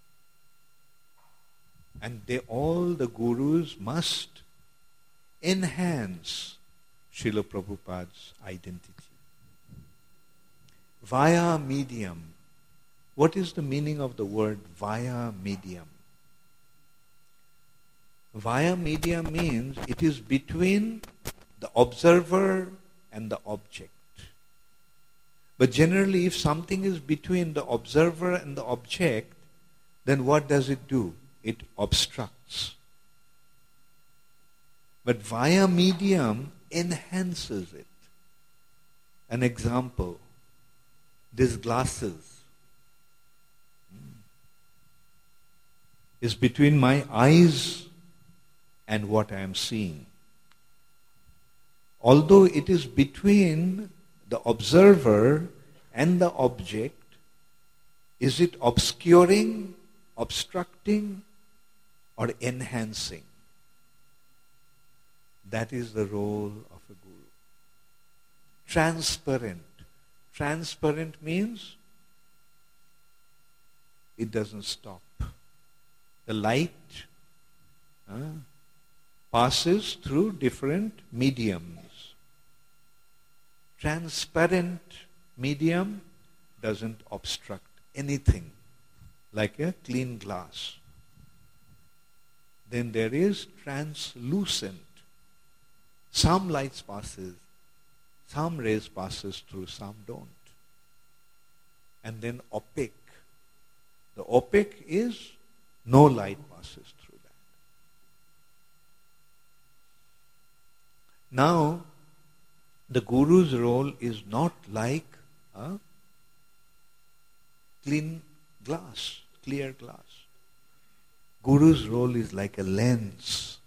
And they all, the gurus, must enhance Srila Prabhupada's identity. Via medium. What is the meaning of the word via medium? Via medium means it is between the observer and the object. But generally, if something is between the observer and the object, then what does it do? It obstructs. But via medium enhances it. An example, these glasses is between my eyes and what I am seeing. Although it is between the observer and the object, is it obscuring, obstructing, or enhancing? That is the role of a guru. Transparent, Transparent means it doesn't stop. The light uh, passes through different mediums. Transparent medium doesn't obstruct anything, like a clean glass. Then there is translucent. Some lights passes, some rays passes through, some don't. And then opaque. The opaque is no light passes through that. Now, the Guru's role is not like a clean glass, clear glass. Guru's role is like a lens.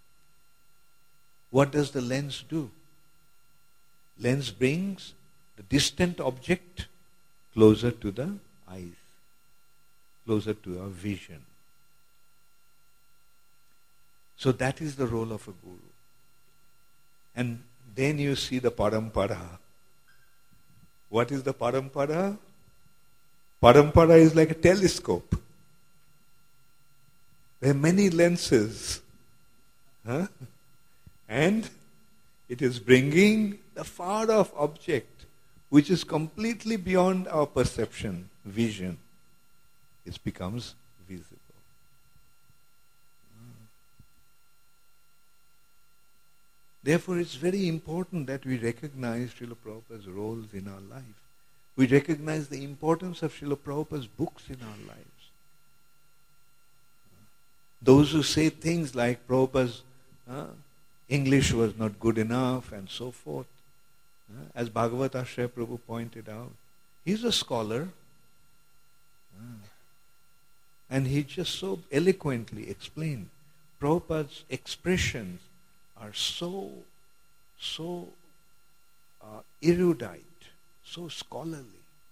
What does the lens do? Lens brings the distant object closer to the eyes, closer to our vision. So that is the role of a guru. And then you see the parampara. What is the parampara? Parampara is like a telescope. There are many lenses. Huh? And it is bringing the far off object, which is completely beyond our perception, vision. It becomes visible. Therefore, it's very important that we recognize Srila Prabhupada's roles in our life. We recognize the importance of Srila Prabhupada's books in our lives. Those who say things like Prabhupada's uh, English was not good enough and so forth, uh, as Bhagavad Ashraya Prabhu pointed out, he's a scholar. Uh, and he just so eloquently explained Prabhupada's expressions are so, so uh, erudite, so scholarly.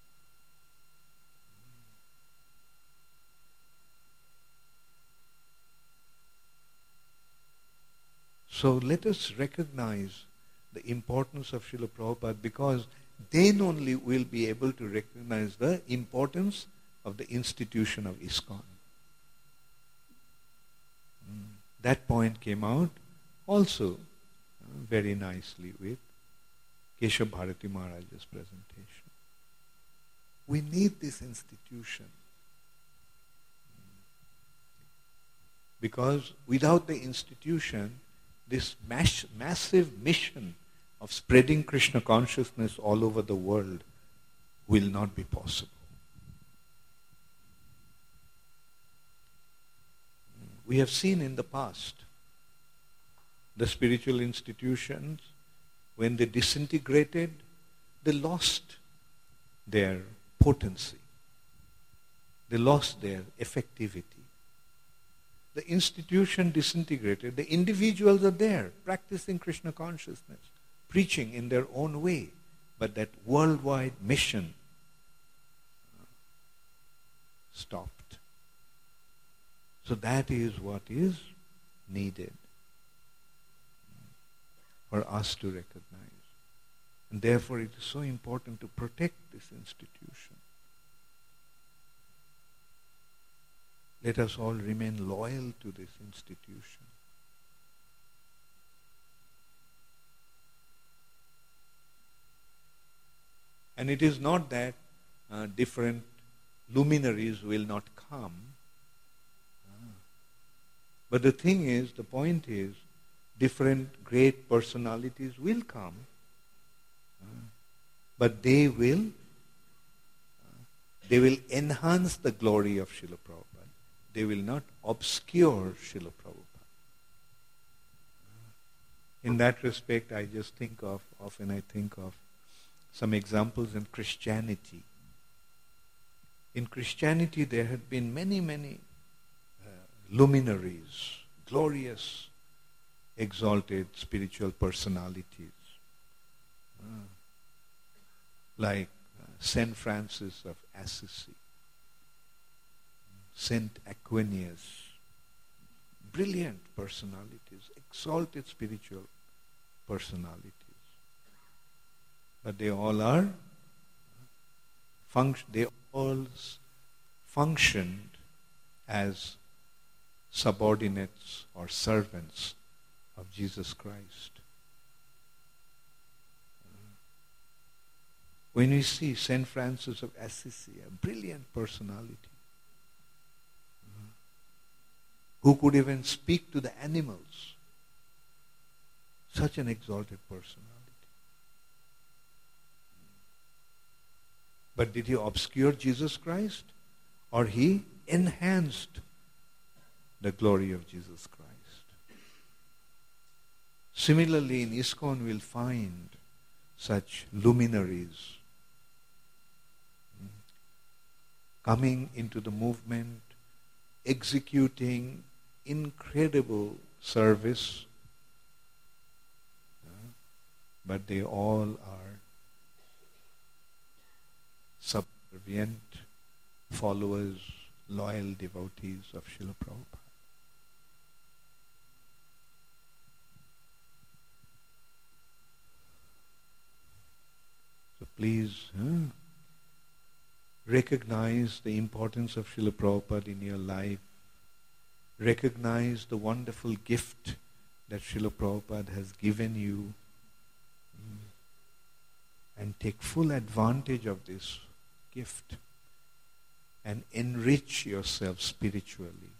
So let us recognize the importance of Srila Prabhupada, because then only we'll be able to recognize the importance of the institution of ISKCON. That point came out also uh, very nicely with Keshav Bharati Maharaj's presentation. We need this institution. Because without the institution, this mass, massive mission of spreading Krishna consciousness all over the world will not be possible. We have seen in the past the spiritual institutions, when they disintegrated, they lost their potency. They lost their effectivity. The institution disintegrated. The individuals are there, practicing Krishna consciousness, preaching in their own way. But that worldwide mission stopped. So that is what is needed for us to recognize. And therefore it is so important to protect this institution. Let us all remain loyal to this institution. And it is not that uh, different luminaries will not come. Ah. But the thing is, the point is, different great personalities will come. Ah. But they will, uh, they will enhance the glory of Srila Prabhupada. They will not obscure Srila Prabhupada. In that respect, I just think of, often I think of some examples in Christianity. In Christianity, there had been many, many uh, luminaries, glorious, exalted spiritual personalities, uh, like uh, Saint Francis of Assisi, Saint Aquinas, brilliant personalities, exalted spiritual personalities. But they all are func- they all s- functioned as subordinates or servants of Jesus Christ. When we see Saint Francis of Assisi, a brilliant personality, who could even speak to the animals, such an exalted personality. But did he obscure Jesus Christ? Or he enhanced the glory of Jesus Christ? Similarly, in ISKCON we'll find such luminaries coming into the movement, executing incredible service, but they all are subservient followers, loyal devotees of Srila Prabhupada. So please huh, recognize the importance of Srila Prabhupada in your life. Recognize the wonderful gift that Srila Prabhupada has given you, and take full advantage of this gift and enrich yourself spiritually.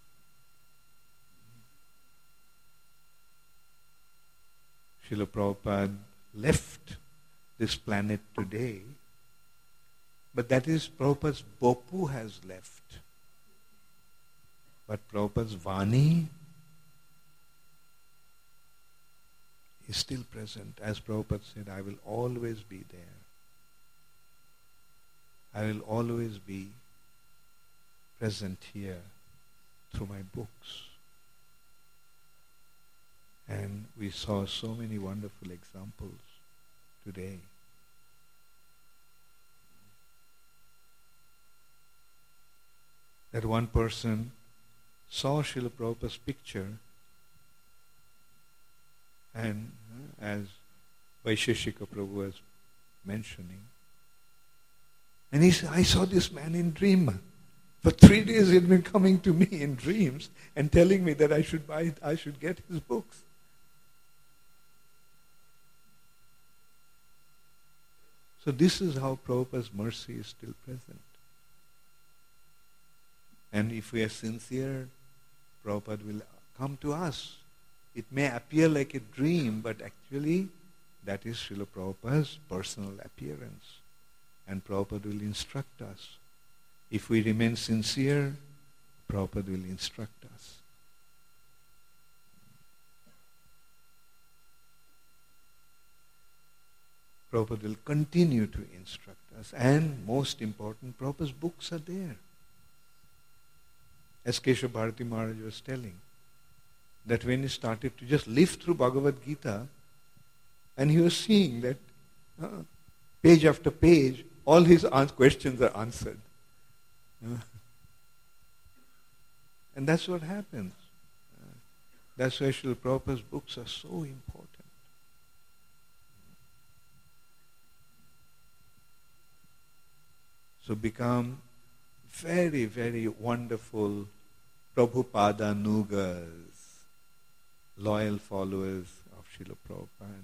Srila Prabhupada left this planet today, but that is Prabhupada's Bopu has left. But Prabhupada's Vani is still present. As Prabhupada said, I will always be there. I will always be present here through my books. And we saw so many wonderful examples today. That one person saw Srila Prabhupada's picture, and uh, as Vaisheshika Prabhu was mentioning, and he said, I saw this man in dream. For three days he had been coming to me in dreams and telling me that I should buy, I should get his books. So this is how Prabhupada's mercy is still present. And if we are sincere, Prabhupada will come to us. It may appear like a dream, but actually that is Srila Prabhupada's personal appearance. And Prabhupada will instruct us. If we remain sincere, Prabhupada will instruct us. Prabhupada will continue to instruct us. And most important, Prabhupada's books are there. As Keshav Bharati Maharaj was telling, that when he started to just live through Bhagavad Gita, and he was seeing that uh, page after page, all his questions are answered. Uh, and that's what happens. Uh, that's why Srila Prabhupada's books are so important. So become very, very wonderful Prabhupada Nugas, loyal followers of Srila Prabhupada.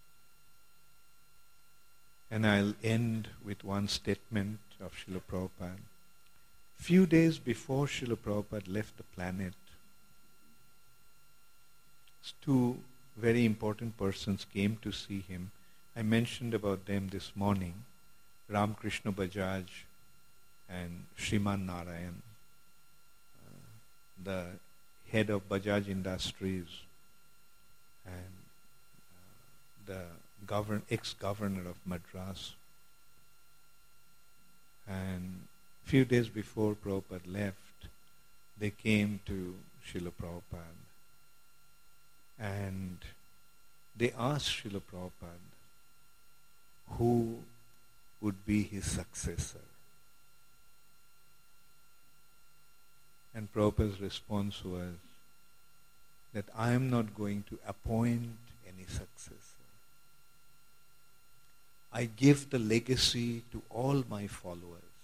And I'll end with one statement of Srila Prabhupada. Few days before Srila Prabhupada left the planet, two very important persons came to see him. I mentioned about them this morning, Ramakrishna Bajaj and Shriman Narayan, uh, the head of Bajaj Industries and uh, the govern, ex-governor of Madras. And a few days before Prabhupada left, they came to Srila Prabhupada and they asked Srila Prabhupada who would be his successor. And Prabhupada's response was that I am not going to appoint any successor. I give the legacy to all my followers.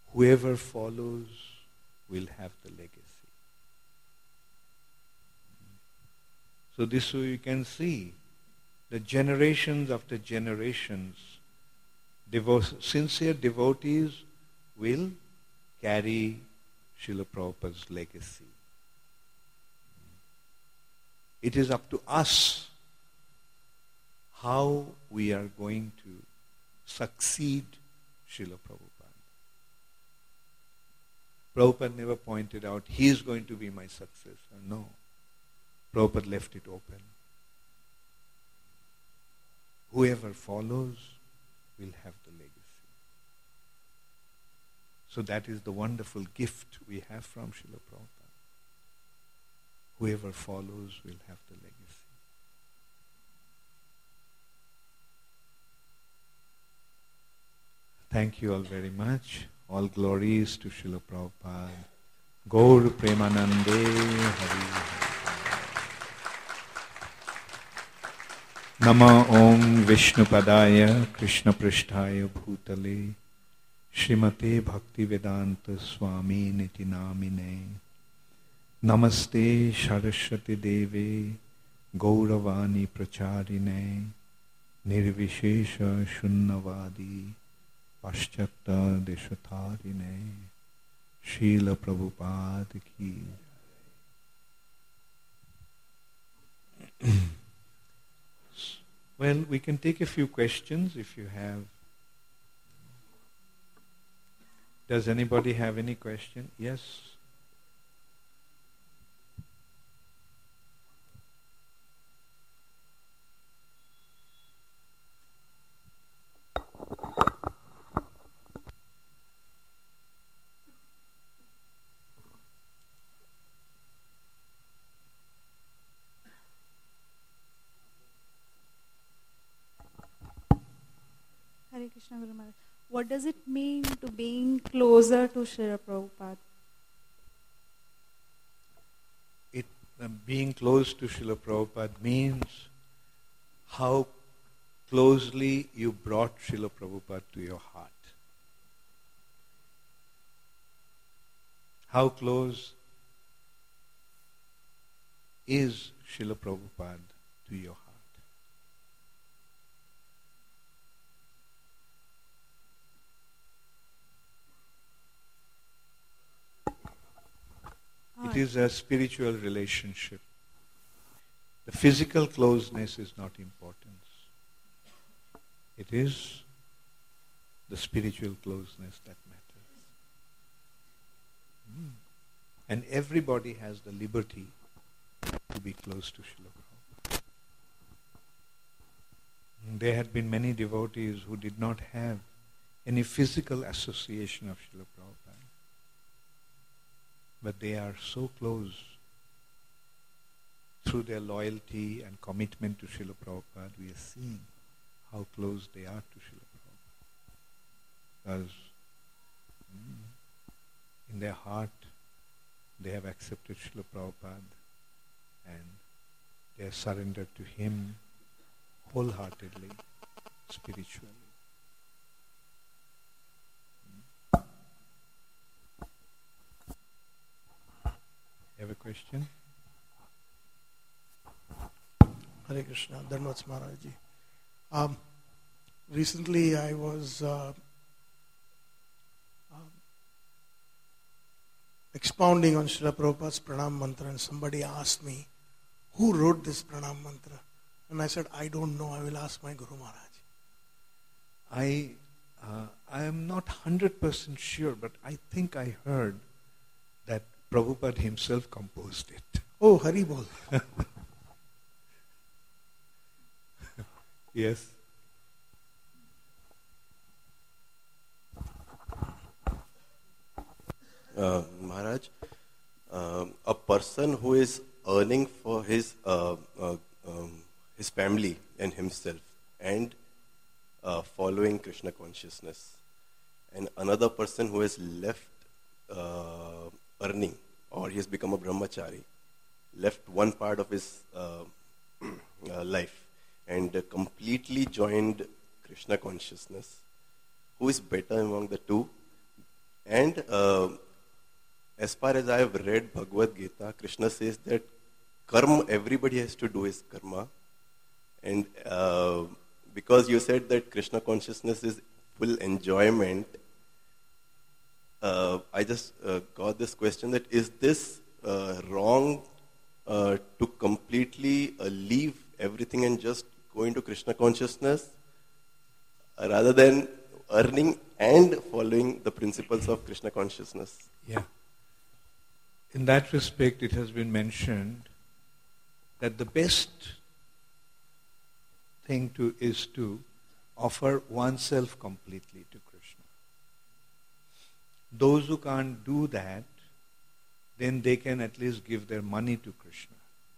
whoever follows will have the legacy. So this way you can see the generations after generations, devo- sincere devotees will carry Srila Prabhupada's legacy. It is up to us how we are going to succeed Srila Prabhupada. Prabhupada never pointed out, he is going to be my successor. No. Prabhupada left it open. Whoever follows will have the legacy. So that is the wonderful gift we have from Srila Prabhupada. Whoever follows will have the legacy. Thank you all very much. All glories to Srila Prabhupada. Gaur Premanande Hari. Nama Om Vishnupadaya Krishna Prishtaya Bhutale Srimate Bhaktivedanta Swami Niti Namine Namaste Saraswati Deve Gauravani Pracharine Nirvishesha Shunnavadi Paschata Deshatharine Srila Prabhupada Ki. Well, we can take a few questions if you have. Does anybody have any question? Yes? Hare Krishna Guru Maharaj. What does it mean to being closer to Srila Prabhupada? It, uh, being close to Srila Prabhupada means how closely you brought Srila Prabhupada to your heart. How close is Srila Prabhupada to your heart? It is a spiritual relationship. The physical closeness is not important. It is the spiritual closeness that matters. Mm. And everybody has the liberty to be close to Srila Prabhupada. There had been many devotees who did not have any physical association of Srila Prabhupada. But they are so close through their loyalty and commitment to Srila Prabhupada. We are seeing how close they are to Srila Prabhupada. Because mm, in their heart, they have accepted Srila Prabhupada and they are surrendered to him wholeheartedly, spiritually. You have a question? Hare Krishna, Dhanvats Maharajji. Um, recently I was uh, um, expounding on Srila Prabhupada's Pranam Mantra and somebody asked me, who wrote this Pranam Mantra? And I said, I don't know, I will ask my Guru Maharaj. I, uh, I am not one hundred percent sure, but I think I heard that Prabhupada himself composed it. Oh, Hari Bol. Yes. Uh, Maharaj, uh, a person who is earning for his uh, uh, um, his family and himself and uh, following Krishna consciousness, and another person who has left uh, earning, or he has become a brahmachari, left one part of his uh, uh, life and uh, completely joined Krishna consciousness. Who is better among the two? And uh, as far as I have read Bhagavad Gita, Krishna says that karma, everybody has to do his karma. And uh, because you said that Krishna consciousness is full enjoyment, uh, I just uh, got this question that is this uh, wrong uh, to completely uh, leave everything and just go into Krishna consciousness uh, rather than earning and following the principles of Krishna consciousness? Yeah. In that respect, it has been mentioned that the best thing to is to offer oneself completely to Krishna. Those who can't do that, then they can at least give their money to Krishna.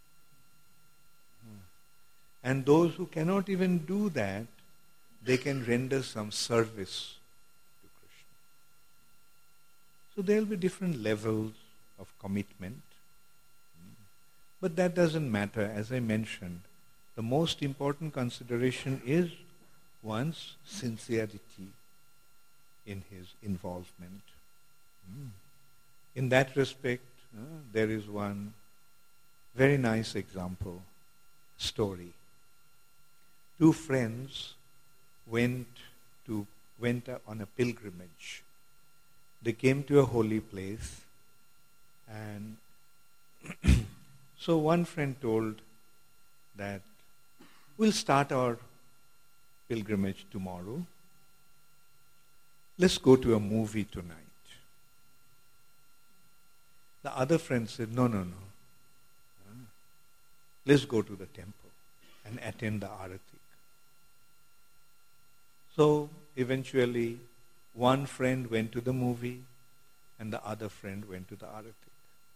And those who cannot even do that, they can render some service to Krishna. So there will be different levels of commitment. But that doesn't matter. As I mentioned, the most important consideration is one's sincerity in his involvement. In that respect, uh, there is one very nice example, story. Two friends went to went on a pilgrimage. They came to a holy place, and so one friend told that we'll start our pilgrimage tomorrow. Let's go to a movie tonight. The other friend said, no, no, no. Let's go to the temple and attend the Aratik. So eventually, one friend went to the movie and the other friend went to the Aratik.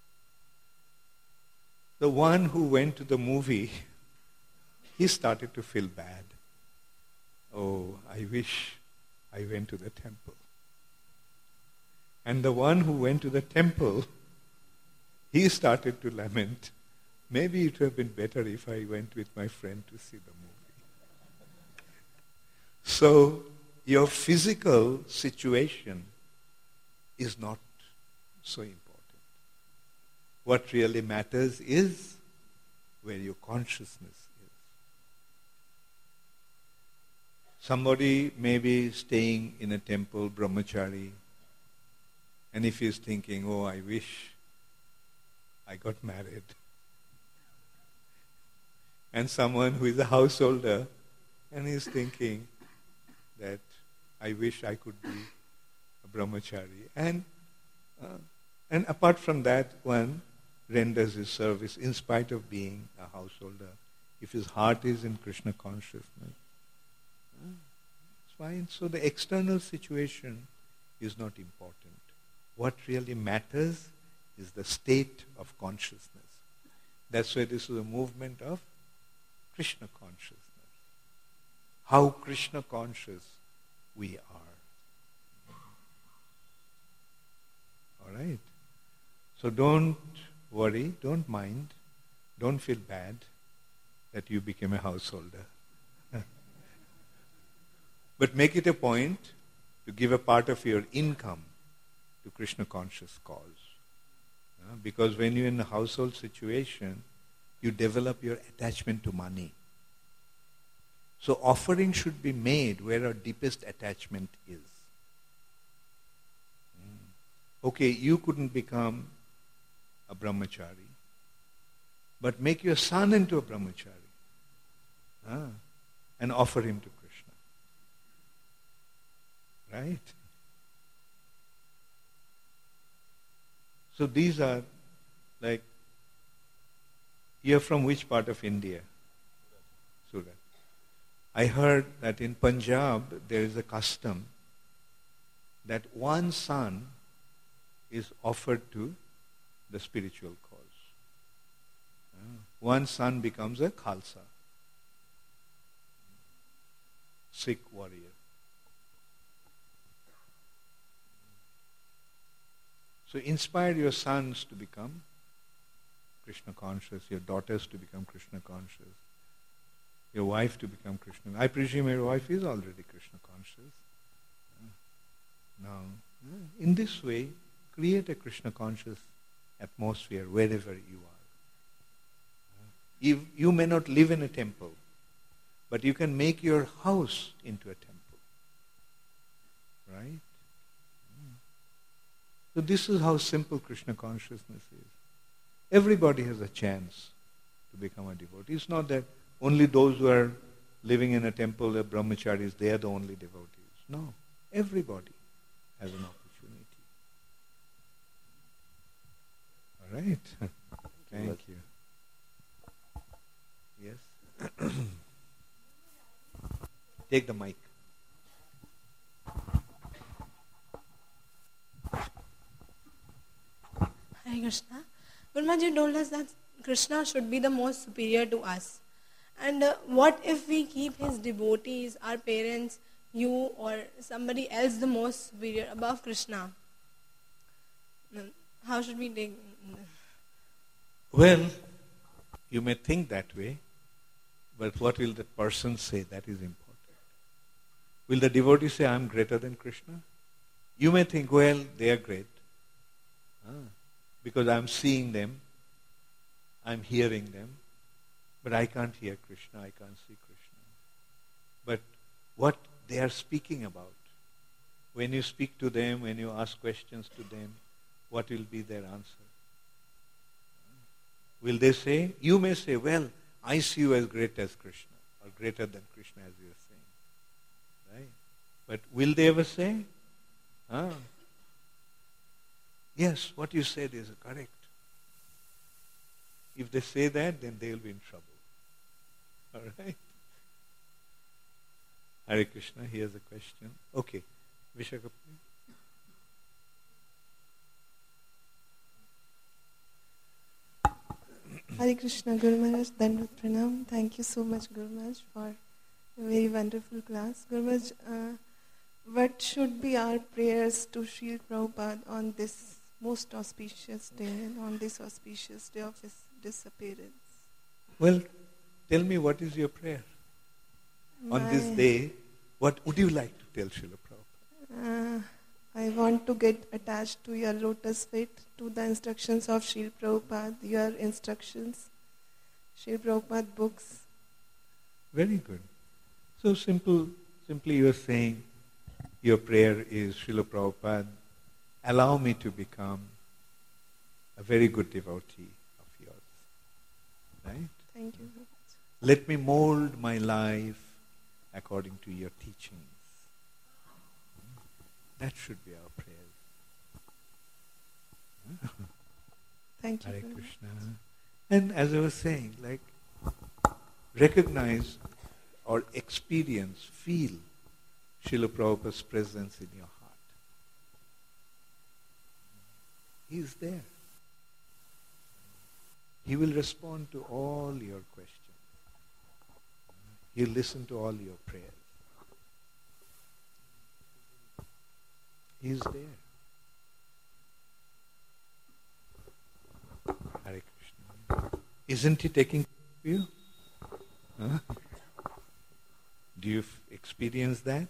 The one who went to the movie, he started to feel bad. Oh, I wish I went to the temple. And the one who went to the temple, he started to lament. Maybe it would have been better if I went with my friend to see the movie. So, your physical situation is not so important. What really matters is where your consciousness is. Somebody may be staying in a temple, brahmachari, and if he's thinking, oh, I wish I got married. And someone who is a householder, and he's thinking that I wish I could be a brahmachari. And, uh, and apart from that, one renders his service in spite of being a householder. If his heart is in Krishna consciousness, uh, it's fine. So the external situation is not important. What really matters is the state of consciousness. That's why this is a movement of Krishna consciousness. How Krishna conscious we are. All right? So don't worry, don't mind, don't feel bad that you became a householder. But make it a point to give a part of your income to Krishna conscious cause. Uh, because when you're in a household situation, you develop your attachment to money. So offering should be made where our deepest attachment is. Mm. Okay, you couldn't become a brahmachari, but make your son into a brahmachari uh, and offer him to Krishna. Right? So these are like, you're from which part of India? Surat. I heard that in Punjab there is a custom that one son is offered to the spiritual cause. Uh, one son becomes a Khalsa, Sikh warrior. So inspire your sons to become Krishna conscious, your daughters to become Krishna conscious, your wife to become Krishna. I presume your wife is already Krishna conscious. Uh, now, uh, in this way, create a Krishna conscious atmosphere wherever you are. You, you may not live in a temple, but you can make your house into a temple. Right? So this is how simple Krishna consciousness is. Everybody has a chance to become a devotee. It's not that only those who are living in a temple, the brahmacharis, they are the only devotees. No, everybody has an opportunity. All right. Thank you. Yes? Take the mic. Hare Krishna. Gurumaji told us that Krishna should be the most superior to us. And uh, what if we keep his devotees, our parents, you or somebody else the most superior above Krishna? How should we take? Well, you may think that way, but what will the person say? That is important. Will the devotee say, I am greater than Krishna? You may think, well, they are great. Ah, because I am seeing them, I am hearing them, but I can't hear Krishna, I can't see Krishna. But what they are speaking about, when you speak to them, when you ask questions to them, what will be their answer? Will they say, you may say, well, I see you as great as Krishna, or greater than Krishna as you are saying. Right? But will they ever say, ah, yes, what you said is correct. If they say that, then they will be in trouble. All right? Hare Krishna, here's a question. Okay. Vishaka. Hare Krishna, Guru Maharaj, Dandavat Pranam. Thank you so much, Guru Maharaj, for a very wonderful class. Guru Maharaj, uh, what should be our prayers to Srila Prabhupada on this most auspicious day and on this auspicious day of his disappearance? Well, tell me, what is your prayer? My, on this day, what would you like to tell Srila Prabhupada? Uh, I want to get attached to your lotus feet, to the instructions of Srila Prabhupada, your instructions, Srila Prabhupada books. Very good. So simple, simply you are saying, your prayer is, Srila Prabhupada, allow me to become a very good devotee of yours. Right? Thank you. Let me mold my life according to your teachings. That should be our prayers. Thank you. Hare Krishna. And as I was saying, like, recognize or experience, feel Srila Prabhupada's presence in your heart. He is there. He will respond to all your questions. He'll listen to all your prayers. He is there. Hare Krishna. Isn't he taking care of you? Huh? Do you f- experience that?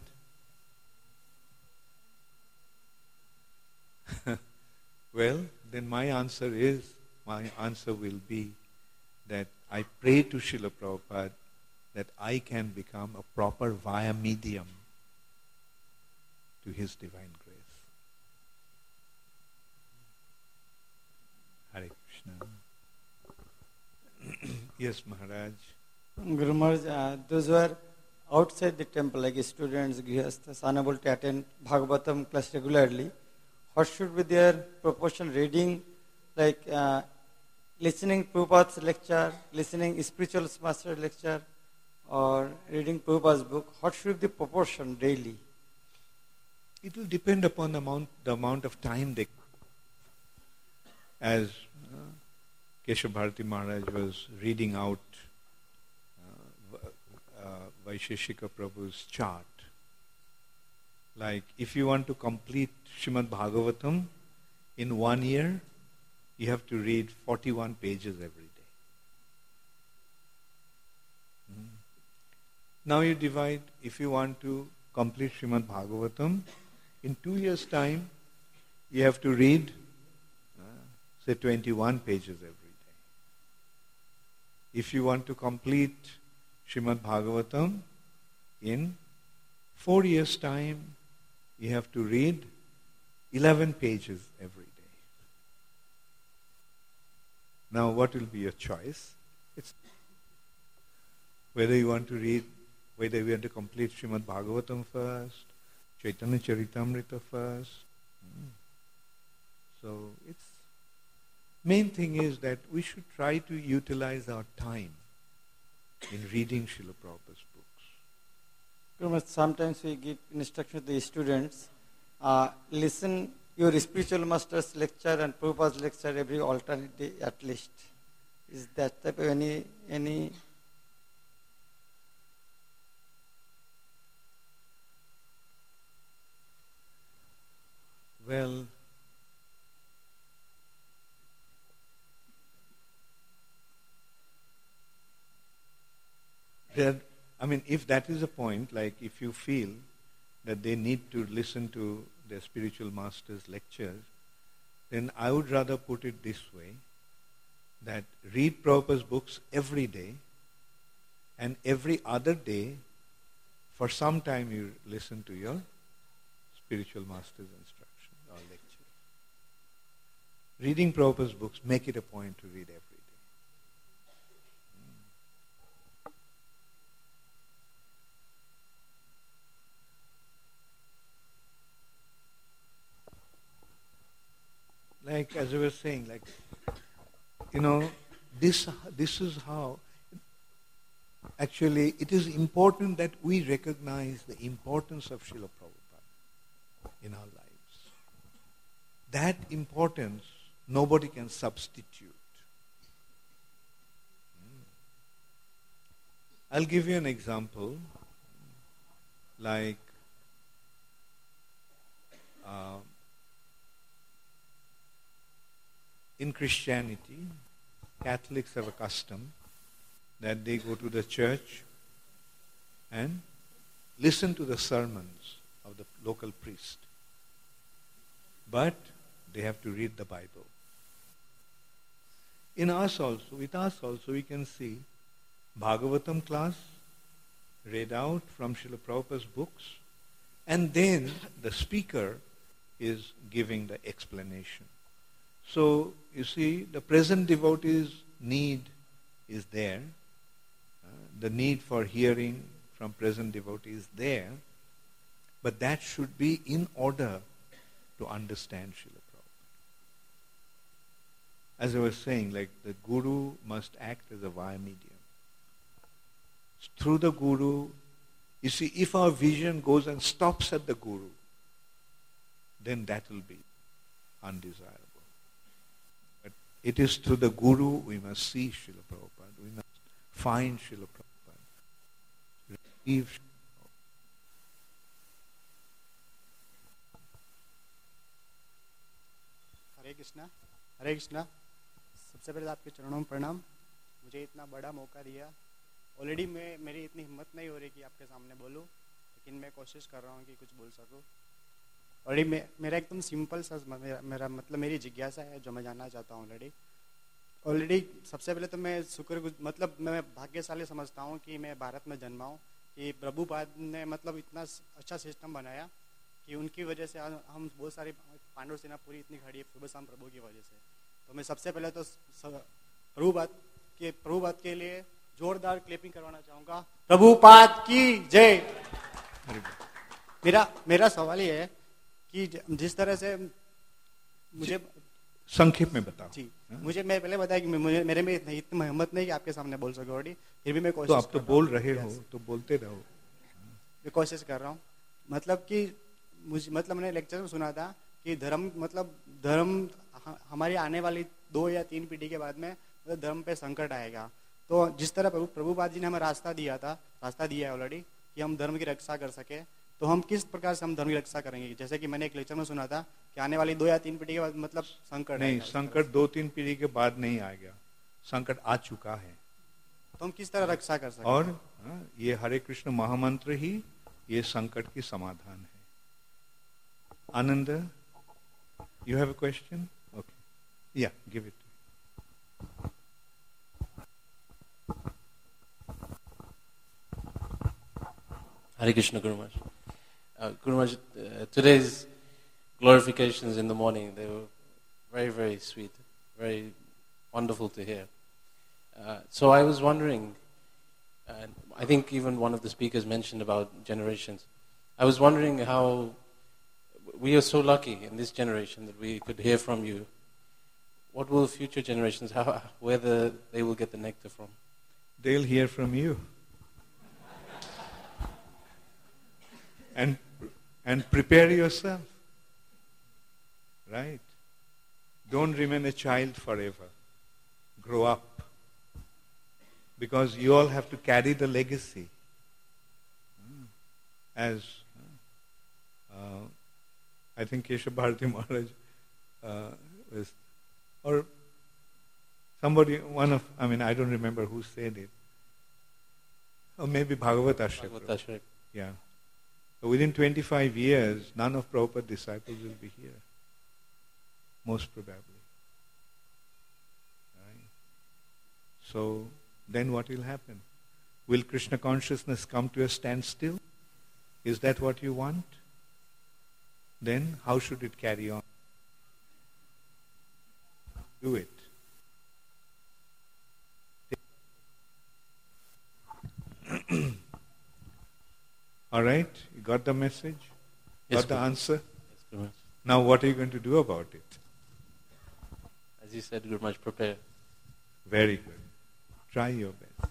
Well, then my answer is, my answer will be that I pray to Srila Prabhupada that I can become a proper via medium to his divine grace. Hare Krishna. Yes, Maharaj. Guru Maharaj, uh, those who are outside the temple, like students, grihasthas, unable to attend Bhagavatam class regularly, what should be their proportion reading, like uh, listening Prabhupada's lecture, listening spiritual master lecture, or reading Prabhupada's book? What should be the proportion daily? It will depend upon the amount, the amount of time they. As uh, Keshav Bharati Maharaj was reading out uh, uh, Vaisheshika Prabhu's chart, like if you want to complete Srimad Bhagavatam in one year, you have to read forty-one pages every day. Mm. Now you divide, if you want to complete Srimad Bhagavatam, in two years' time, you have to read, uh, say, twenty-one pages every day. If you want to complete Srimad Bhagavatam in four years' time, you have to read eleven pages every day. Now, what will be your choice? It's whether you want to read, whether you want to complete Srimad Bhagavatam first, Chaitanya Charitamrita first. Hmm. So, it's main thing is that we should try to utilize our time in reading Srila Prabhupada's books. Sometimes we give instruction to the students, uh, listen your spiritual master's lecture and Prabhupada's lecture every alternate day at least. Is that type of any, any Well, there, I mean, if that is a point, like if you feel that they need to listen to their spiritual master's lectures, then I would rather put it this way, that read Prabhupada's books every day, and every other day, for some time you listen to your spiritual master's instruction or lecture. Reading Prabhupada's books, make it a point to read every day. Like as I was saying, like, you know, this this is how, actually, it is important that we recognize the importance of Srila Prabhupada in our lives. That importance, nobody can substitute. I'll give you an example, like, uh, in Christianity, Catholics have a custom that they go to the church and listen to the sermons of the local priest. But they have to read the Bible. In us also, with us also, we can see Bhagavatam class read out from Srila Prabhupada's books, and then the speaker is giving the explanation. So, you see, the present devotees' need is there. Uh, the need for hearing from present devotees is there. But that should be in order to understand Srila Prabhupada. As I was saying, like the Guru must act as a via medium. Through the Guru, you see, if our vision goes and stops at the Guru, then that will be undesirable. It is through the Guru we must see Srila Prabhupada. We must find Srila Prabhupada. Receive Srila Prabhupada. हरे कृष्णा हरे कृष्णा सबसे पहले आपके चरणों में प्रणाम. मुझे इतना बड़ा मौका दिया. ऑलरेडी मैं मेरी इतनी हिम्मत नहीं हो रही कि आपके सामने बोलूं, लेकिन मैं कोशिश कर रहा हूं कि कुछ बोल सकूं. ऑलरेडी मे, मेरा एकदम सिंपल सा मेरा, मेरा मतलब मेरी जिज्ञासा है जो मैं जानना चाहता हूँ. ऑलरेडी ऑलरेडी सबसे पहले तो मैं शुक्र मतलब मैं भाग्यशाली समझता हूँ कि मैं भारत में जन्मा हूँ, कि प्रभुपाद ने मतलब इतना अच्छा सिस्टम बनाया कि उनकी वजह से हम बहुत सारी पांडव सेना पूरी इतनी खड़ी है सुबह शाम प्रभु की वजह से. तो मैं सबसे पहले तो प्रभुपाद के प्रभुपाद के लिए जोरदार क्लैपिंग करवाना चाहूँगा. प्रभुपाद की जय. मेरा मेरा सवाल ये है कि जिस तरह से मुझे संक्षेप में बताओ जी. मुझे मैं पहले बताया कि मुझे मेरे में इतनी इतनी हिम्मत नहीं कि आपके सामने बोल सके ऑलरेडी, फिर भी मैं कोशिश तो आप तो बोल रहे हो तो बोलते रहो. मैं कोशिश कर रहा हूँ. मतलब कि मुझे मतलब मैंने लेक्चर में सुना था कि धर्म मतलब धर्म हमारी आने वाली दो या तीन पीढ़ी के बाद में मतलब धर्म पे संकट आएगा. तो जिस तरह प्रभु प्रभुपाद जी ने हमें रास्ता दिया था रास्ता दिया है ऑलरेडी कि हम धर्म की रक्षा कर सके, तो हम किस प्रकार से हम धर्म की रक्षा करेंगे. जैसे कि मैंने एक लेक्चर में सुना था कि आने वाली दो या तीन पीढ़ी के बाद मतलब संकट नहीं, संकट दो तीन पीढ़ी के बाद नहीं आएगा, संकट आ चुका है. तो हम किस तरह रक्षा कर सकते और हाँ, ये हरे कृष्ण महामंत्र ही ये संकट की समाधान है. आनंद You have a question? Okay. Yeah, give it. Hare Krishna, Guru Maharaj. Uh, Guru Maharaj, uh, today's glorifications in the morning, they were very, very sweet, very wonderful to hear. Uh, so I was wondering, and I think even one of the speakers mentioned about generations. I was wondering how we are so lucky in this generation that we could hear from you. What will future generations, how, whether they will get the nectar from? They'll hear from you. And and prepare yourself. Right? Don't remain a child forever. Grow up. Because you all have to carry the legacy. As uh, I think Keshav Bharati Maharaj uh, was, or somebody, one of, I mean, I don't remember who said it. Or maybe Bhagavat Ashraya. Bhagavat Ashraya. Yeah. So within twenty-five years, none of Prabhupada's disciples will be here. Most probably. Right? So, then what will happen? Will Krishna consciousness come to a standstill? Is that what you want? Then how should it carry on? Do it. All right? You got the message? Yes, got the Guru. answer? Yes, Guru Maharaj. Now what are you going to do about it? As you said, Guru Maharaj, prepare. Very good. Try your best.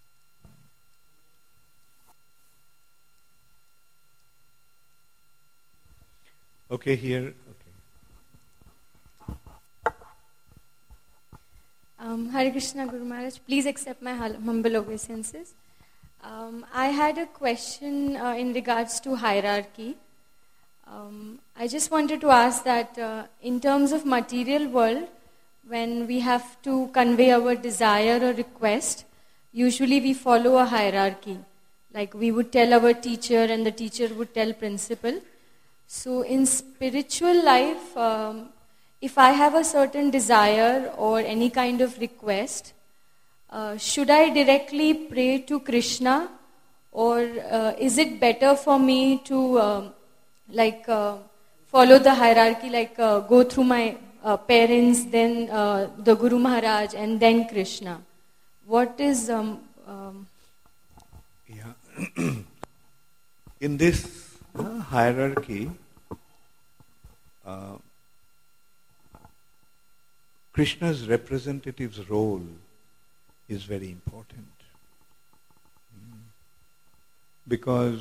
Okay, here. Okay. Um, Hare Krishna, Guru Maharaj. Please accept my hum- humble obeisances. Um, I had a question uh, in regards to hierarchy. Um, I just wanted to ask that uh, in terms of material world, when we have to convey our desire or request, usually we follow a hierarchy. Like we would tell our teacher and the teacher would tell principal. So in spiritual life, um, if I have a certain desire or any kind of request, uh, should I directly pray to Krishna, or uh, is it better for me to uh, like uh, follow the hierarchy, like uh, go through my uh, parents, then uh, the Guru Maharaj, and then Krishna? What is um, um, Yeah. In this uh, hierarchy, uh, Krishna's representative's role is very important. Mm. Because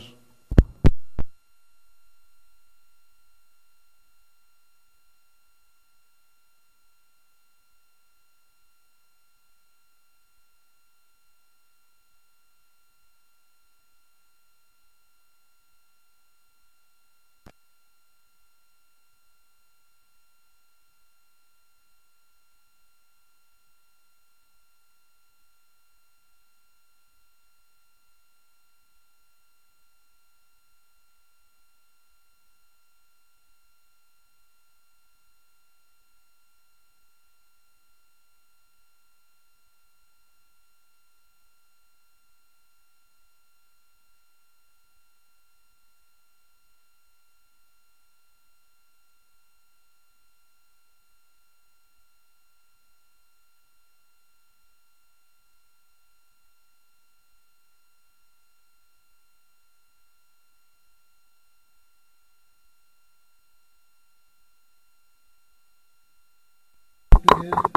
to give his,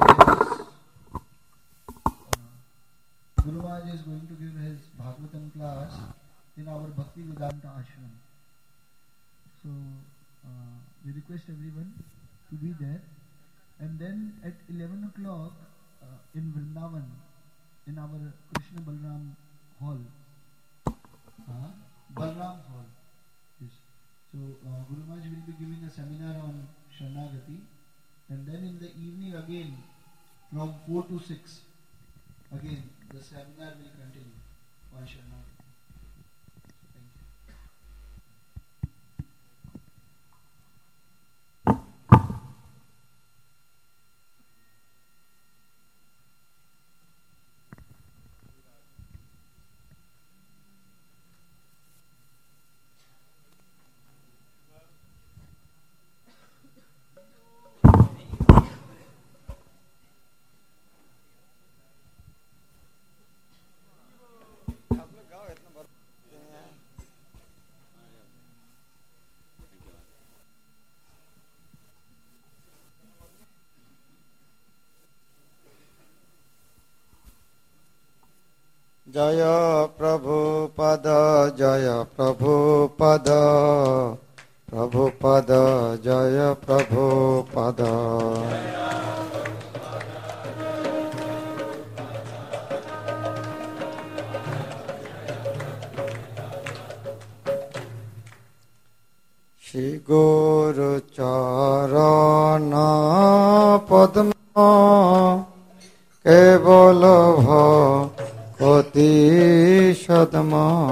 uh, Guru Maharaj is going to give his Bhagavatam class in our Bhakti Vedanta ashram. So uh, we request everyone to be there. And then at eleven o'clock uh, in Vrindavan, in our Krishna Balram hall, uh, Balram hall. Yes. So uh, Guru Maharaj will be giving a seminar on Sharanagati. And then in the evening again, from four to six, again the seminar will continue on Sharanagati. Thank you. জয় প্রভুপদ জয় প্রভুপদ প্রভুপদ জয় প্রভুপদ। শ্রী গুরু চরণ পদ্ম কেবল ভকতি সদ্ম।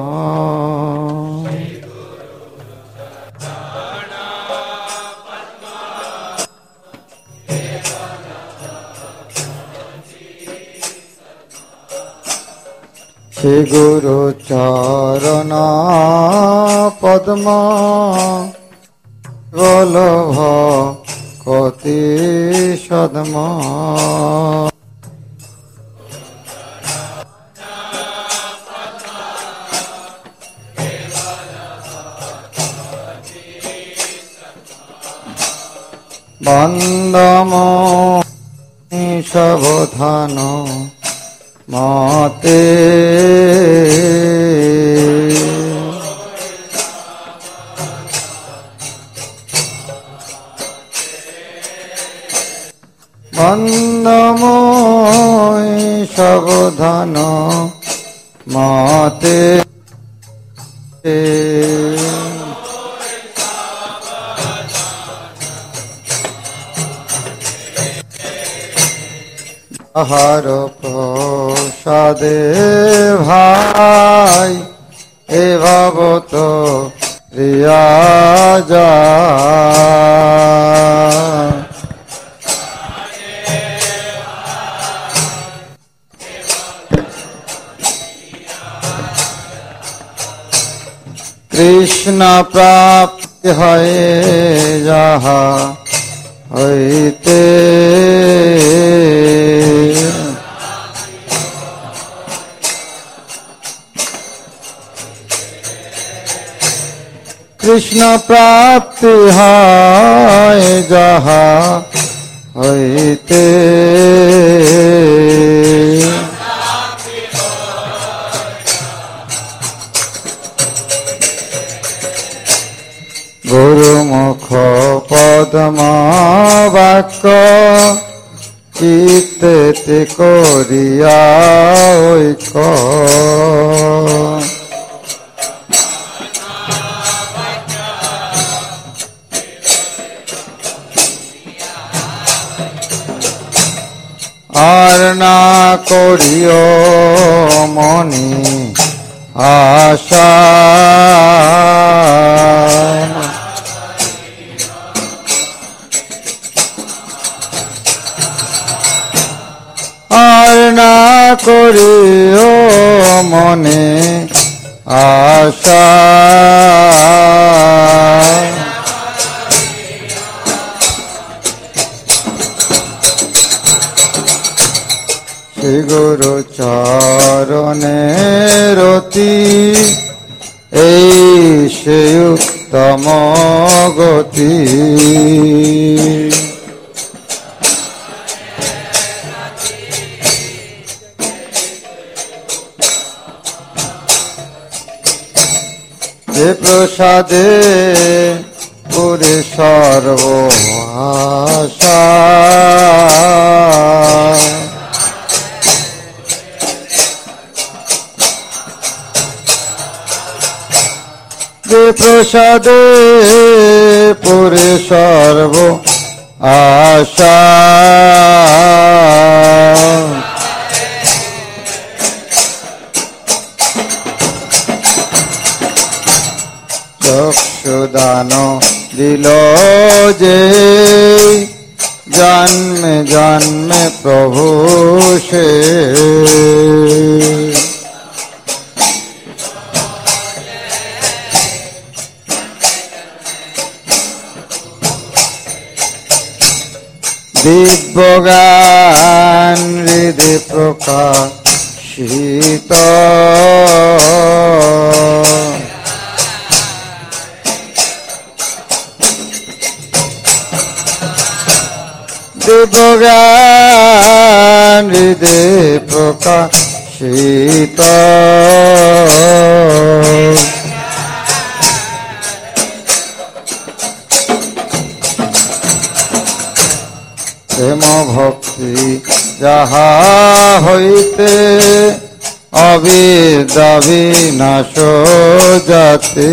শ্রী গুরু চরণ পদ্ম কেবল ভকতি সদ্ম। বন্দমোহি সাবধান মতে বন্দমোহি সাবধান মতে আহার প্রসাদে ভাই এ ভাবত রিয়া যায়। কৃষ্ণ প্রাপ্তি হয় যাহা হইতে কৃষ্ণ প্রাপ্তি হয় যাহা হইতে গুরুমুখ পদ্ম বাক্য চিত্তে করিয়া ঐক্য। আর না করিও মনি আশা আর না করিও মনে আশা শ্রী গুরু চরণে রতি এই সে উত্তম গতি। যে প্রসাদে পুরে সর্ব আশা যে প্রসাদে পুরে সর্ব আশা চক্ষুদান দিল যে জন্মে জন্মে প্রভু সে দিব্যজ্ঞান হৃদে প্রকাশিত দিব্যজ্ঞান হৃদে প্রকাশিত ভক্ষিত প্রেম ভক্তি যাহা হইতে অবিদ্যা বিনাশ যাতে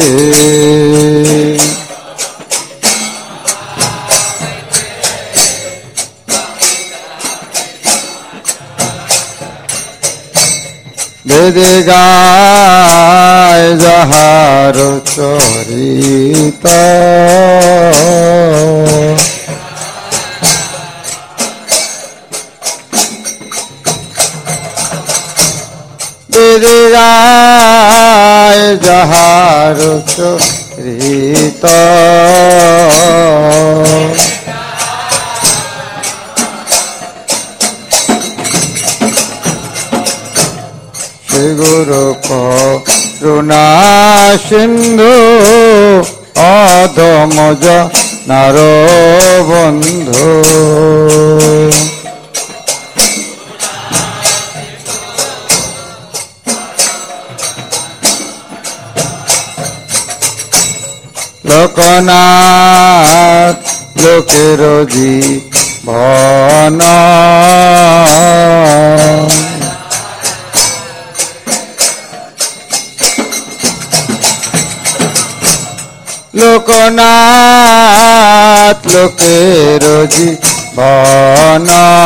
বেদে গায় যাহার চরিত বেদে গায় যাহার চরিত গুরু করুণা সিন্ধু অধমজ নার বন্ধু লোকনাথ লোকের জীবন লোকনাথ লোকের জীবন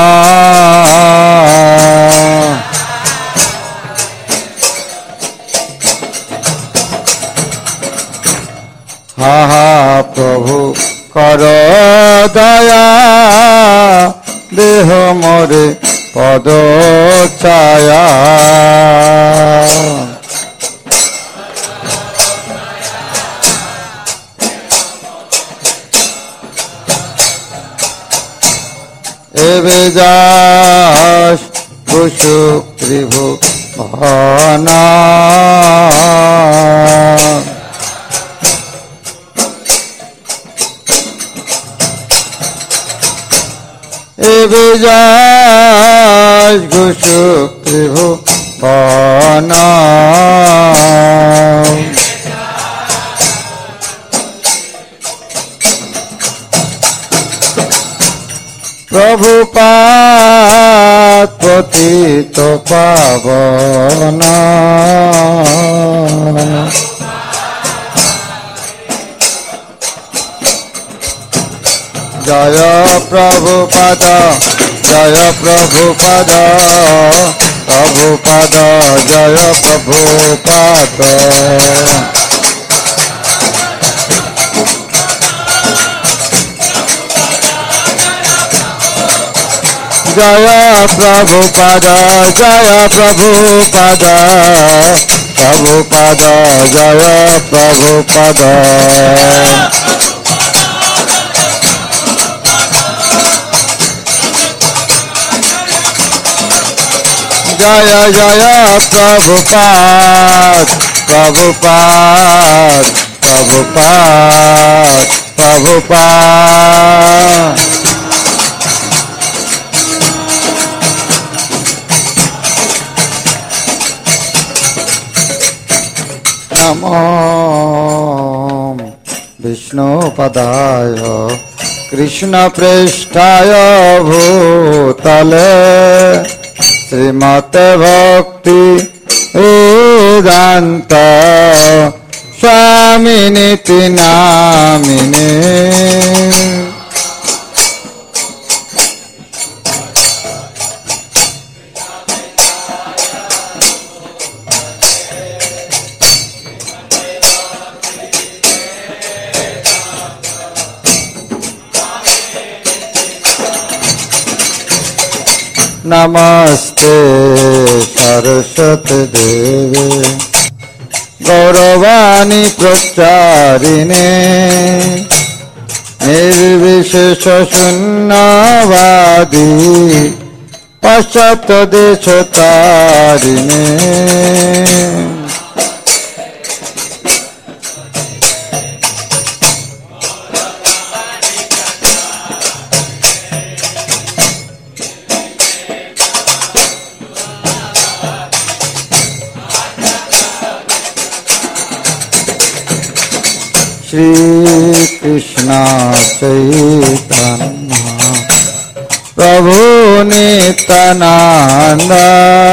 হা হা প্রভু কর দয়া দেহ মোরে পদ ছায়া এবে যাস কুসুক ত্রিভু ভানা এবে যাস কুসুক ত্রিভু ভানা প্রভুপাদ পতিত পাবন জয় প্রভুপাদ জয় প্রভুপাদ প্রভুপাদ জয় প্রভুপাদ জয় প্রভুপাদ জয় প্রভুপাদ প্রভুপাদ জয় প্রভুপাদ জয় জয় প্রভুপাদ প্রভুপাদ প্রভুপাদ প্রভুপাদ নমো বিষ্ণুপদায় কৃষ্ণপৃষ্ঠায় ভূতলে শ্রীমতে ভক্তি বেদান্ত স্বামিনীতি নামিনে नमस्ते सरस्वती देवे गौरवाणी प्रचारिणे निर्विशेष शून्यवादी पाश्चात्य देश तारिणे Shri Krishna Chaitanya Prabhu Nityananda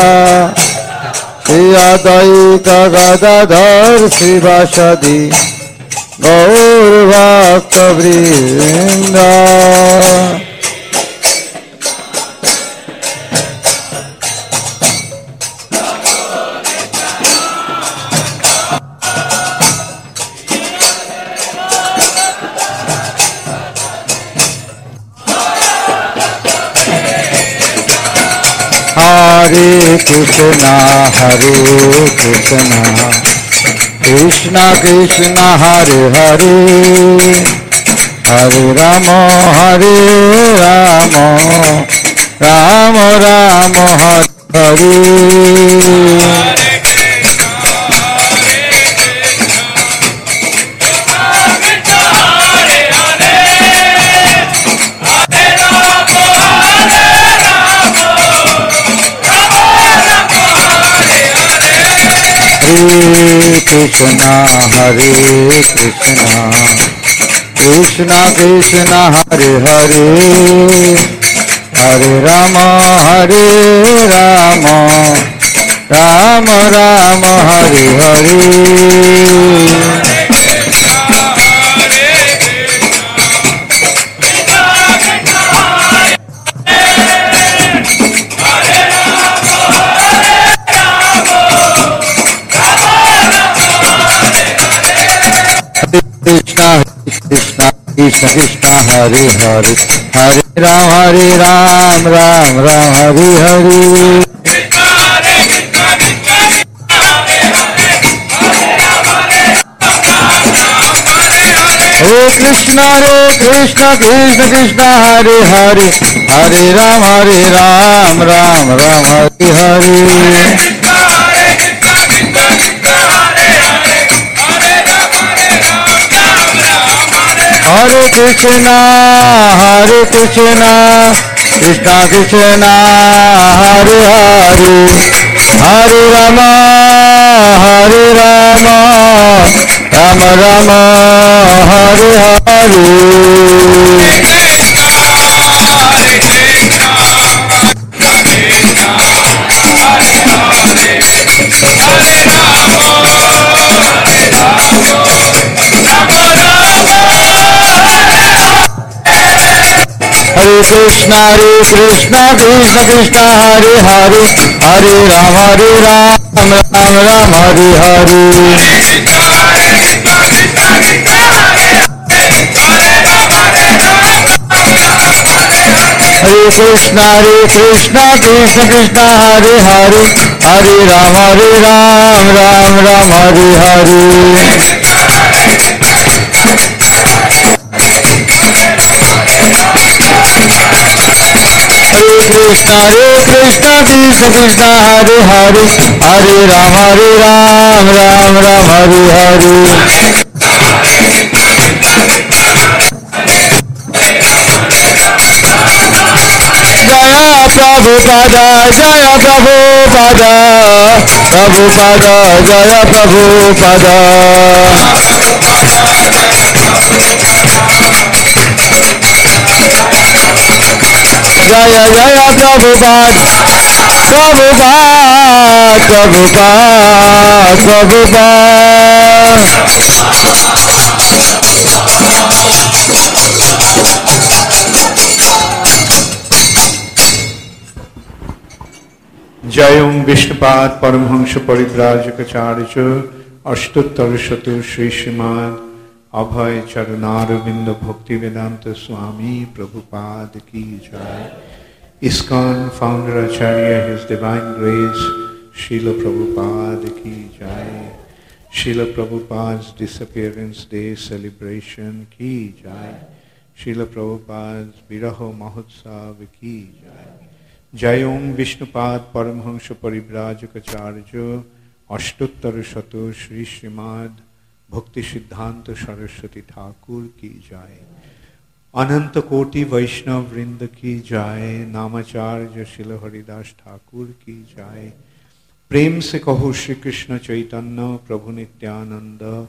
Shri Advaita Gadadhar Srivasadi Gaur Bhakta Vrinda. Hare Krishna, Hare Krishna, Krishna Krishna, Hare Hare, Hare Rama, Hare Rama, Rama Rama, Hare Hare. Hare Krishna, Hare Krishna, Krishna Krishna, Hare Hare, Hare Rama, Hare Rama, Rama Rama, Hare Hare. Krishna Krishna Krishna Krishna Hare Hare, Hare Ram Hare Ram, Ram Ram Hare Hare. Hare Krishna, Hare Krishna, Krishna Krishna, Hare Hare, Hare Ram, Hare Ram, Ram Ram, Hare Hare. Hare Krishna, Hare Krishna, Krishna Krishna, Hare Hare, Hare Rama, Hare Rama, Rama Rama, Hare Hare. Hare Krishna, Hare Krishna, Krishna Krishna, Hare Hare, Hare Ram, Hare Ram, Ram Ram, Hare Hare. Hare Krishna, Hare Krishna, Krishna Krishna, Hare Hare, Hare Ram, Hare Ram, Ram Ram, Hare Hare. Hare Krishna, Hare Krishna, Krishna Krishna, Hare Hare, Hare Ram, Hare Ram, Ram Ram, Hare Hare. Jaya Prabhupada, Jaya Prabhupada, Prabhupada, Jaya Prabhupada. Jaya Jaya Prabhupada, Prabhupada, Prabhupada, Prabhupada. Jayam Vishnupad Paramhamsa Parivrajakacarya Ashtottar Shatu Shri Srimad Abhay Charanaravindra Bhakti Vedanta Swami Prabhupada Ki Jai. ISKCON founder Acharya, His Divine Grace Srila Prabhupada Ki Jai. Srila Prabhupada's Disappearance Day Celebration Ki Jai. Srila Prabhupada's Viraho Mahotsav Ki Jai. Jayam Vishnupad Paramhamsa Parivrajakacarya Ashtottar Shatu Shri Srimad Bhakti Siddhanta Saraswati Thakur Ki Jai. Ananta Koti Vaishnav Vrinda Ki Jai. Namacharya Srila Haridas Thakur Ki Jai. Prem se kaho Shri Krishna Chaitanya Prabhu Nityananda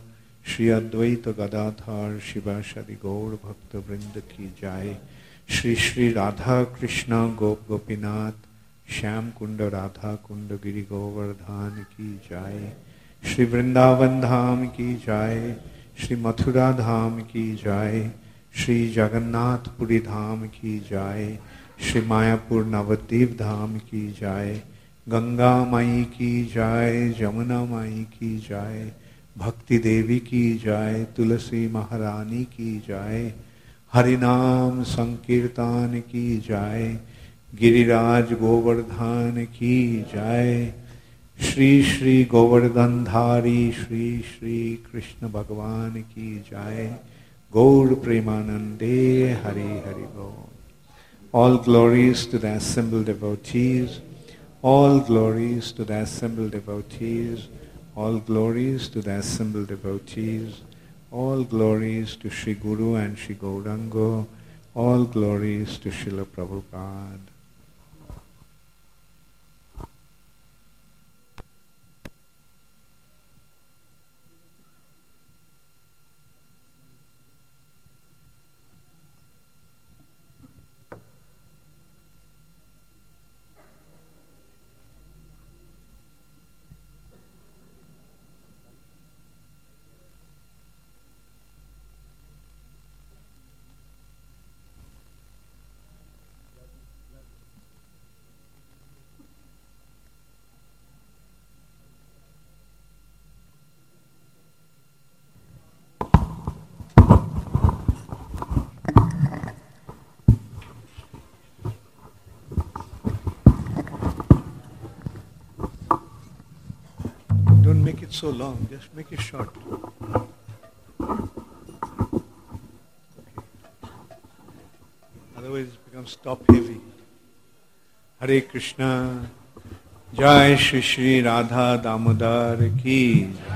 Shri Advaita Gadadhar Shivasadi Gaur Bhakta Vrinda Ki Jai. Shri Shri Radha Krishna Gop Gopinath Shyam Kunda Radha Kunda Giri Govardhan Ki Jai. Shri Vrindavan Dham Ki Jai. Shri Mathura Dham Ki Jai. Shri Jagannath Puri Dham Ki Jai. Shri Mayapur Navadvip Dham Ki Jai. Ganga Mai Ki Jai. Jamuna Mai Ki Jai. Bhakti Devi Ki Jai. Tulasi Maharani Ki Jai. Harinam Sankirtan Ki Jai. Giriraj Govardhan Ki Jai. Shri Shri Govardhandhari Shri Shri Krishna Bhagavan Ki Jai. Gaur Premanande Hari Hari Bol. All glories to the assembled devotees. All glories to the assembled devotees. All glories to the assembled devotees. All glories to Shri Guru and Shri Gauranga. All glories to Srila Prabhupada. Don't make it so long, just make it short. Okay. Otherwise it becomes top heavy. Hare Krishna, Jai Shri Shri Radha Damodar Ki Jai.